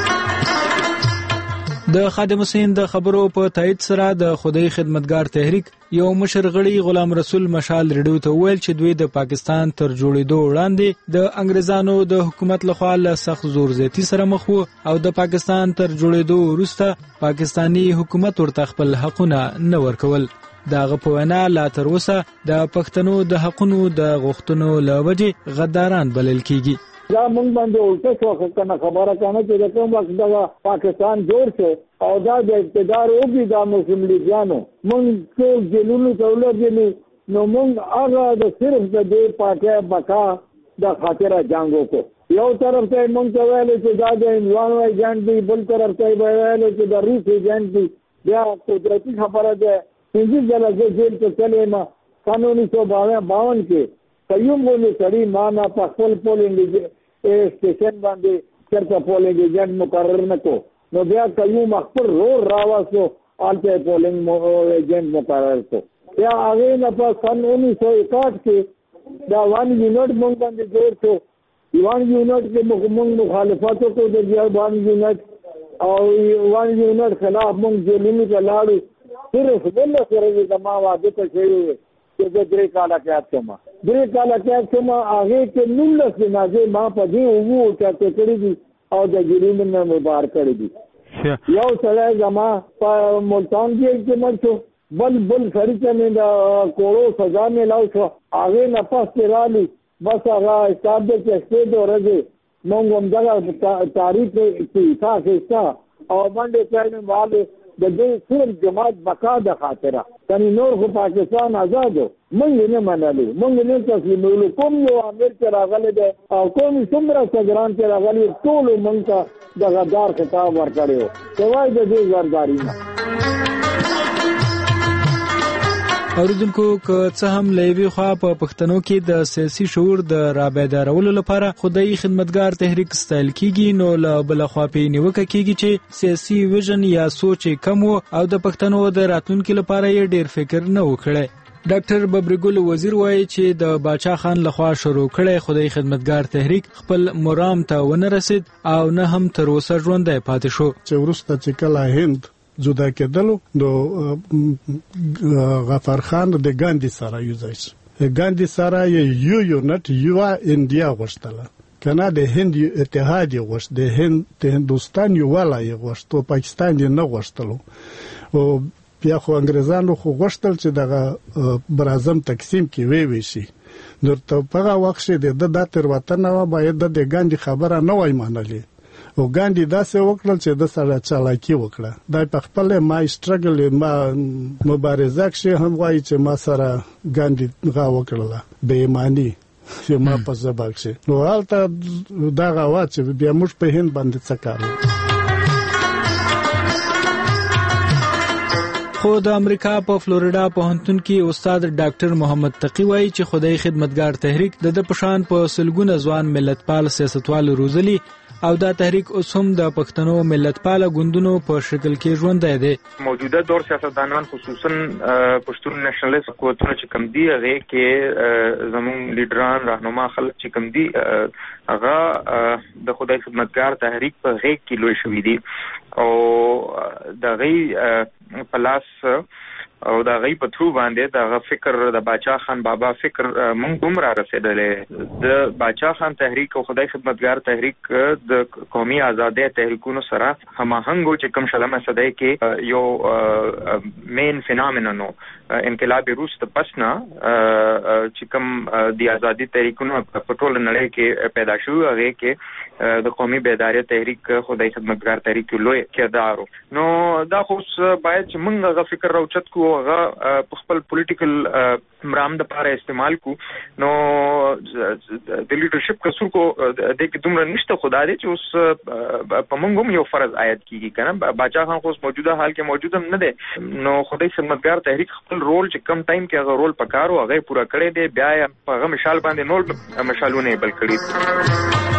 د خادم حسین د خبرو په تایید سره د خدای خدمتګار تحریک یو مشر غړي غلام رسول مشال ریډیو ته ویل چې دوی د پاکستان تر جوړېدو وړاندې د انګريزانو د حکومت لخوا له سخت زور زیاتی سره مخ وو او د پاکستان تر جوړېدو وروسته پاکستانی حکومت ورته خپل حقونه نه ورکول داغه په وینا لا تر اوسه د پښتنو د حقونو د غوښتنو لوجه غداران بلل کیږي دا مونږ باندې اولته شو کنه خبره کنه چې کوم وخت دا پاکستان جوړ شو او دا د اقتدار او د مسلم لیګانو مونږ ټول جنونو تولګنی نو مونږ هغه د صرف د دې پاکه بقا د خاطره جنگو کو یو طرف ته مونږ ته ویل چې دا د انوانو ایجنټ دی بل طرف ته ویل چې د روس ایجنټ دی بیا قدرتي خبره ده څنګه دلته جیل ته چلے ما قانوني سو باون کې قیوم ولې سړی معنا په خپل پولینګ سټیشن باندې چرته پولینګ ایجنټ مقرر نکو نو بیا قیوم خپل رور راواسو آلته پولینګ ایجنټ مقرر کو یا هغه نه په سن انیس سو اکاٹھ کې دا وان یونټ مونږ باندې جوړ شو وان یونټ کې مونږ مخالفت کو د وان یونټ او وان یونټ خلاف مونږ جیلونو ته لاړو صرف بل سره زما واده ته شوی چې د درې کاله کې اتما درې کاله کې اتما هغه کې نولس جنازې ما په دې وو چې کړې دي او د ګریمن نه مبارک کړې دي یو سره زما په ملتان کې مړ شو بل بل سړی چې مې د کوړو سزا مې لاو شو هغه نه پاتې رالي بس هغه حساب دې چې څه دورځي مونږ هم دا تاریخ کې تاسو او باندې ځای مال د دې صرف جماعت بقا د خاطره کني نور خو پاکستان آزادو مونږ نه منلو مونږ نه تسلیمولو کوم یو امیر چې راغلی دی او کوم څومره صدران چې راغلي ټول مونږ ته د غدار خطاب ورکړیو سوای د دې زرداری نه اوریدونکو که څه هم لوي خو په پښتنو کې د سیاسي شعور د رابطارولو لپاره خدای خدمتګار تحریک ستایل کیږي نو له بل خوا په نیوکه کیږي چې سیاسي ویژن یا سوچ کم او د پښتنو د راتلونکو لپاره یې ډیر فکر نه وکړي ډاکټر ببرګل وزیر وایي چې د باچا خان لخوا شروع کړي خدای خدمتګار تحریک خپل مرام ته ونه رسید او نه هم تر اوسه ژوندی پاتې شو چې ورسته چې کله هند جدا کېدلو نو غفر خان د ګاندی سره یو ځای شو ګاندی سره یو یونټ یو انډیا غوښتله کنه د هند اتحاد غوښت د هند د هندستان یو ولای غوښت او پاکستان یې نه غوښتلو او بیا خو انګريزانو خو غوښتل چې دغه برازم تقسیم کې وی وی شي نو په هغه وخت کې د داتر وطن و باید د ګاندی خبره نه وای منلې او ګاندی داسې وکړل چې د سره چالاکی وکړه دا په خپل ما سټرګل ما مبارزه کې هم وایي چې ما سره ګاندی غا وکړله بې ایمانی چې ما په زباک شي نو حالت دا غوا چې بیا موږ په هند باندې څه کارو خو د امریکا په فلوریدا پوهنتون کې استاد ډاکټر محمد تقی وایي چې خدای خدمتګار تحریک د پشان په سلګونه ځوان ملتپال سیاستوال روزلي او دا تحریک اوس هم د پښتنو ملتپال ګوندونو په شکل کې ژوندی دی موجوده دور سیاستدانان خصوصا پښتون نېشنلیست قوتونه چې کم دي هغه کې زموږ لیډران راهنما خلک چې کم دي هغه د خدای خدمتګار تحریک په غیږ کې لوی شوي دي او د غي پلاس او دا غي په ترو باندې دا فکر د باچا خان بابا فکر مونږ هم را رسیدلې د باچا خان تحریک او خدای خدمتګار تحریک د قومي ازادۍ تحریکونو سره هماهنګ چې کوم شلمه صدای کې یو مین فینامینو انقلاب روس ته پسنا چې کوم د ازادۍ تحریکونو په ټول نړۍ کې پیدا شو هغه کې د قومي بیداری تحریک خدای خدمتګار تحریک لوی کردار نو دا خو باید چې موږ غو فکر راوچت کو هغه خپل پولیټیکل مرام د لپاره استعمال کو نو د لیډرشپ کسر کو د کې دومره نشته خدای دې چې اوس په موږ هم یو فرض عائد کیږي کنه باچا خان خو موجوده حال کې موجود هم نه دی نو خدای خدمتګار تحریک خپل رول چې کم ټایم کې هغه رول پکارو هغه پورا کړی دی بیا په هغه مثال باندې نور مثالونه بل کړی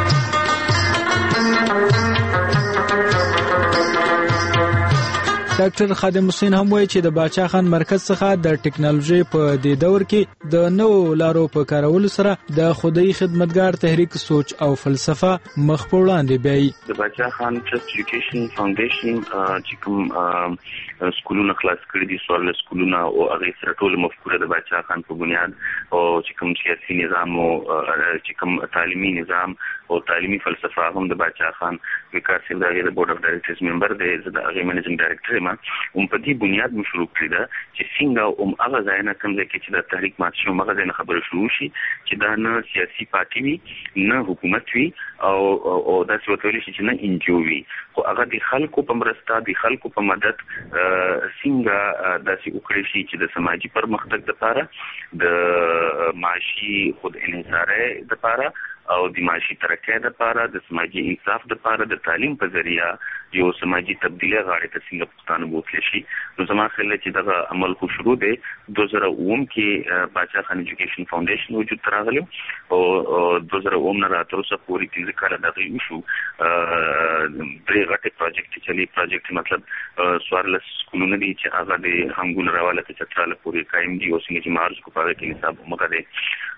ډاکټر خادم حسین هم وایي چې د باچا خان مرکز څخه د ټیکنالوژي په دې دور کې د نوو لارو په کارولو سره د خدای خدمتګار تحریک سوچ او فلسفه مخ په وړاندې بیایي د باچا خان ټرست ایجوکیشن فاونډیشن چې کوم سکولونه خلاص کړي دي سوال سکولونه او هغه سره ټول مفکوره د باچا خان په بنیاد او چې کوم سیاسي نظام او چې کوم تعلیمي نظام او تعلیمي فلسفه هم د باچا خان وکاسې د هغه بورډ اف ډایرکټرز ممبر دی د هغه منیجینګ ډایرکټر هم په دې بنیاد مو شروع کړی دا چې څنګه هم هغه ځای نه کوم چې د تحریک مات شو مغه نه خبره شروع شي چې دا نه سیاسي پارټي وي نه حکومت وي او او دا څه وتلی شي چې نه انجو وي خو هغه د خلکو په مرسته د خلکو په مدد څنګه داسې وکړي شي چې د سماجی پرمختګ لپاره د معاشي خود انحصار لپاره او د معاشي ترقۍ لپاره د سماجی انصاف لپاره د تعلیم په ذریعہ یو سماجی تبدیلی غاړه ته څنګه پښتانه بوتل شي نو زما خیال چې دا عمل خو شروع دی دوه زره اووه کې باچا خان ایجوکیشن فاونډیشن وجود تراغلی او دوه زره اووه نه تر اوسه پورې چې کله دا غوښ شو درې غټه پروجیکټ چلی پروجیکټ مطلب سوارلس سکولونه دي چې هغه د هنګول راواله ته چتراله پورې قائم دي او څنګه چې مارز کو پاره کې حساب مګه دي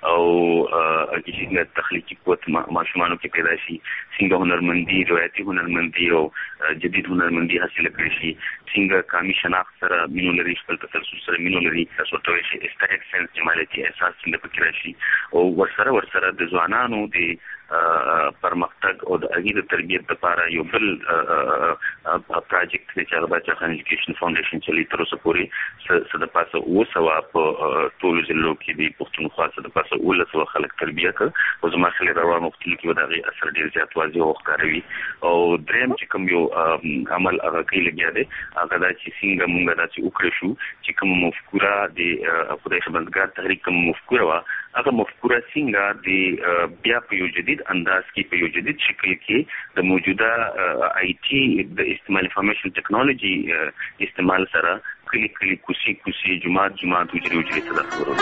او چې تخلیقي قوت ماشومانو کې پیدا شي، څنګه هنرمندي، روایتي هنرمندي او جدید هنرمندي حاصل کړي شي، څنګه قومي شناخت سره مینو لري، خپل تسلسل سره مینو لري، تاسو ته شي استایک سنس جمالتي احساس څنګه پکې راشي، او ورسره ورسره د ځوانانو د پرمختګ او د اغیز تربیت لپاره یو بل پروجیکټ دی چې هغه بچا خان ایجوکیشن فاونډیشن چلی تر اوسه پورې څه د پاسه او سوا په ټولو ضلعو کې د پښتونخوا څه د پاسه ولس او خلک تربیه کړ او زما خلک روان مختلف کې وداغي اثر ډیر زیات واضح او ښکاروي. او دریم چې کوم یو عمل هغه کوي لګیا دی هغه دا چې څنګه موږ دا چې وکړو شو چې کوم مفکوره د خدای خبردګار تحریک کوم مفکوره وا هغه مفکوره څنګه د بیا په یو جدید انداز کې په یو جدید شکل کې د موجوده آی ټي د استعمال انفارمیشن ټیکنالوژي استعمال سره کلی کلی کوسی کوسی جماعت جماعت وجري وجري تدخل.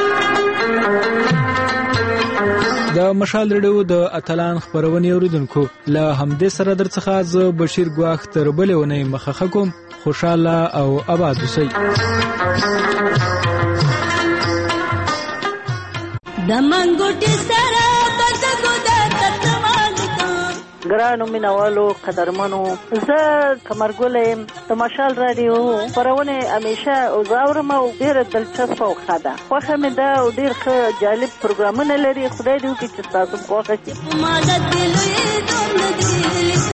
د مشال ریډیو د اتلان خبرونه اوریدونکو له همدې سره درڅخه ز بشیر ګواخ تر بلې ونې مخه کوم. خوشاله او آباد اوسئ. د منګوټي سره بزګو د تتمالکا ګرانو مینوالو قدرمنو زه کمرګولم د مشال رادیو پرونه همیشه او زاورم او ډیر دلچسپ او خاده خوخه مې دا او ډیر ښه جالب پروګرامونه لري. خدای دې وکړي چې تاسو خوښ شي.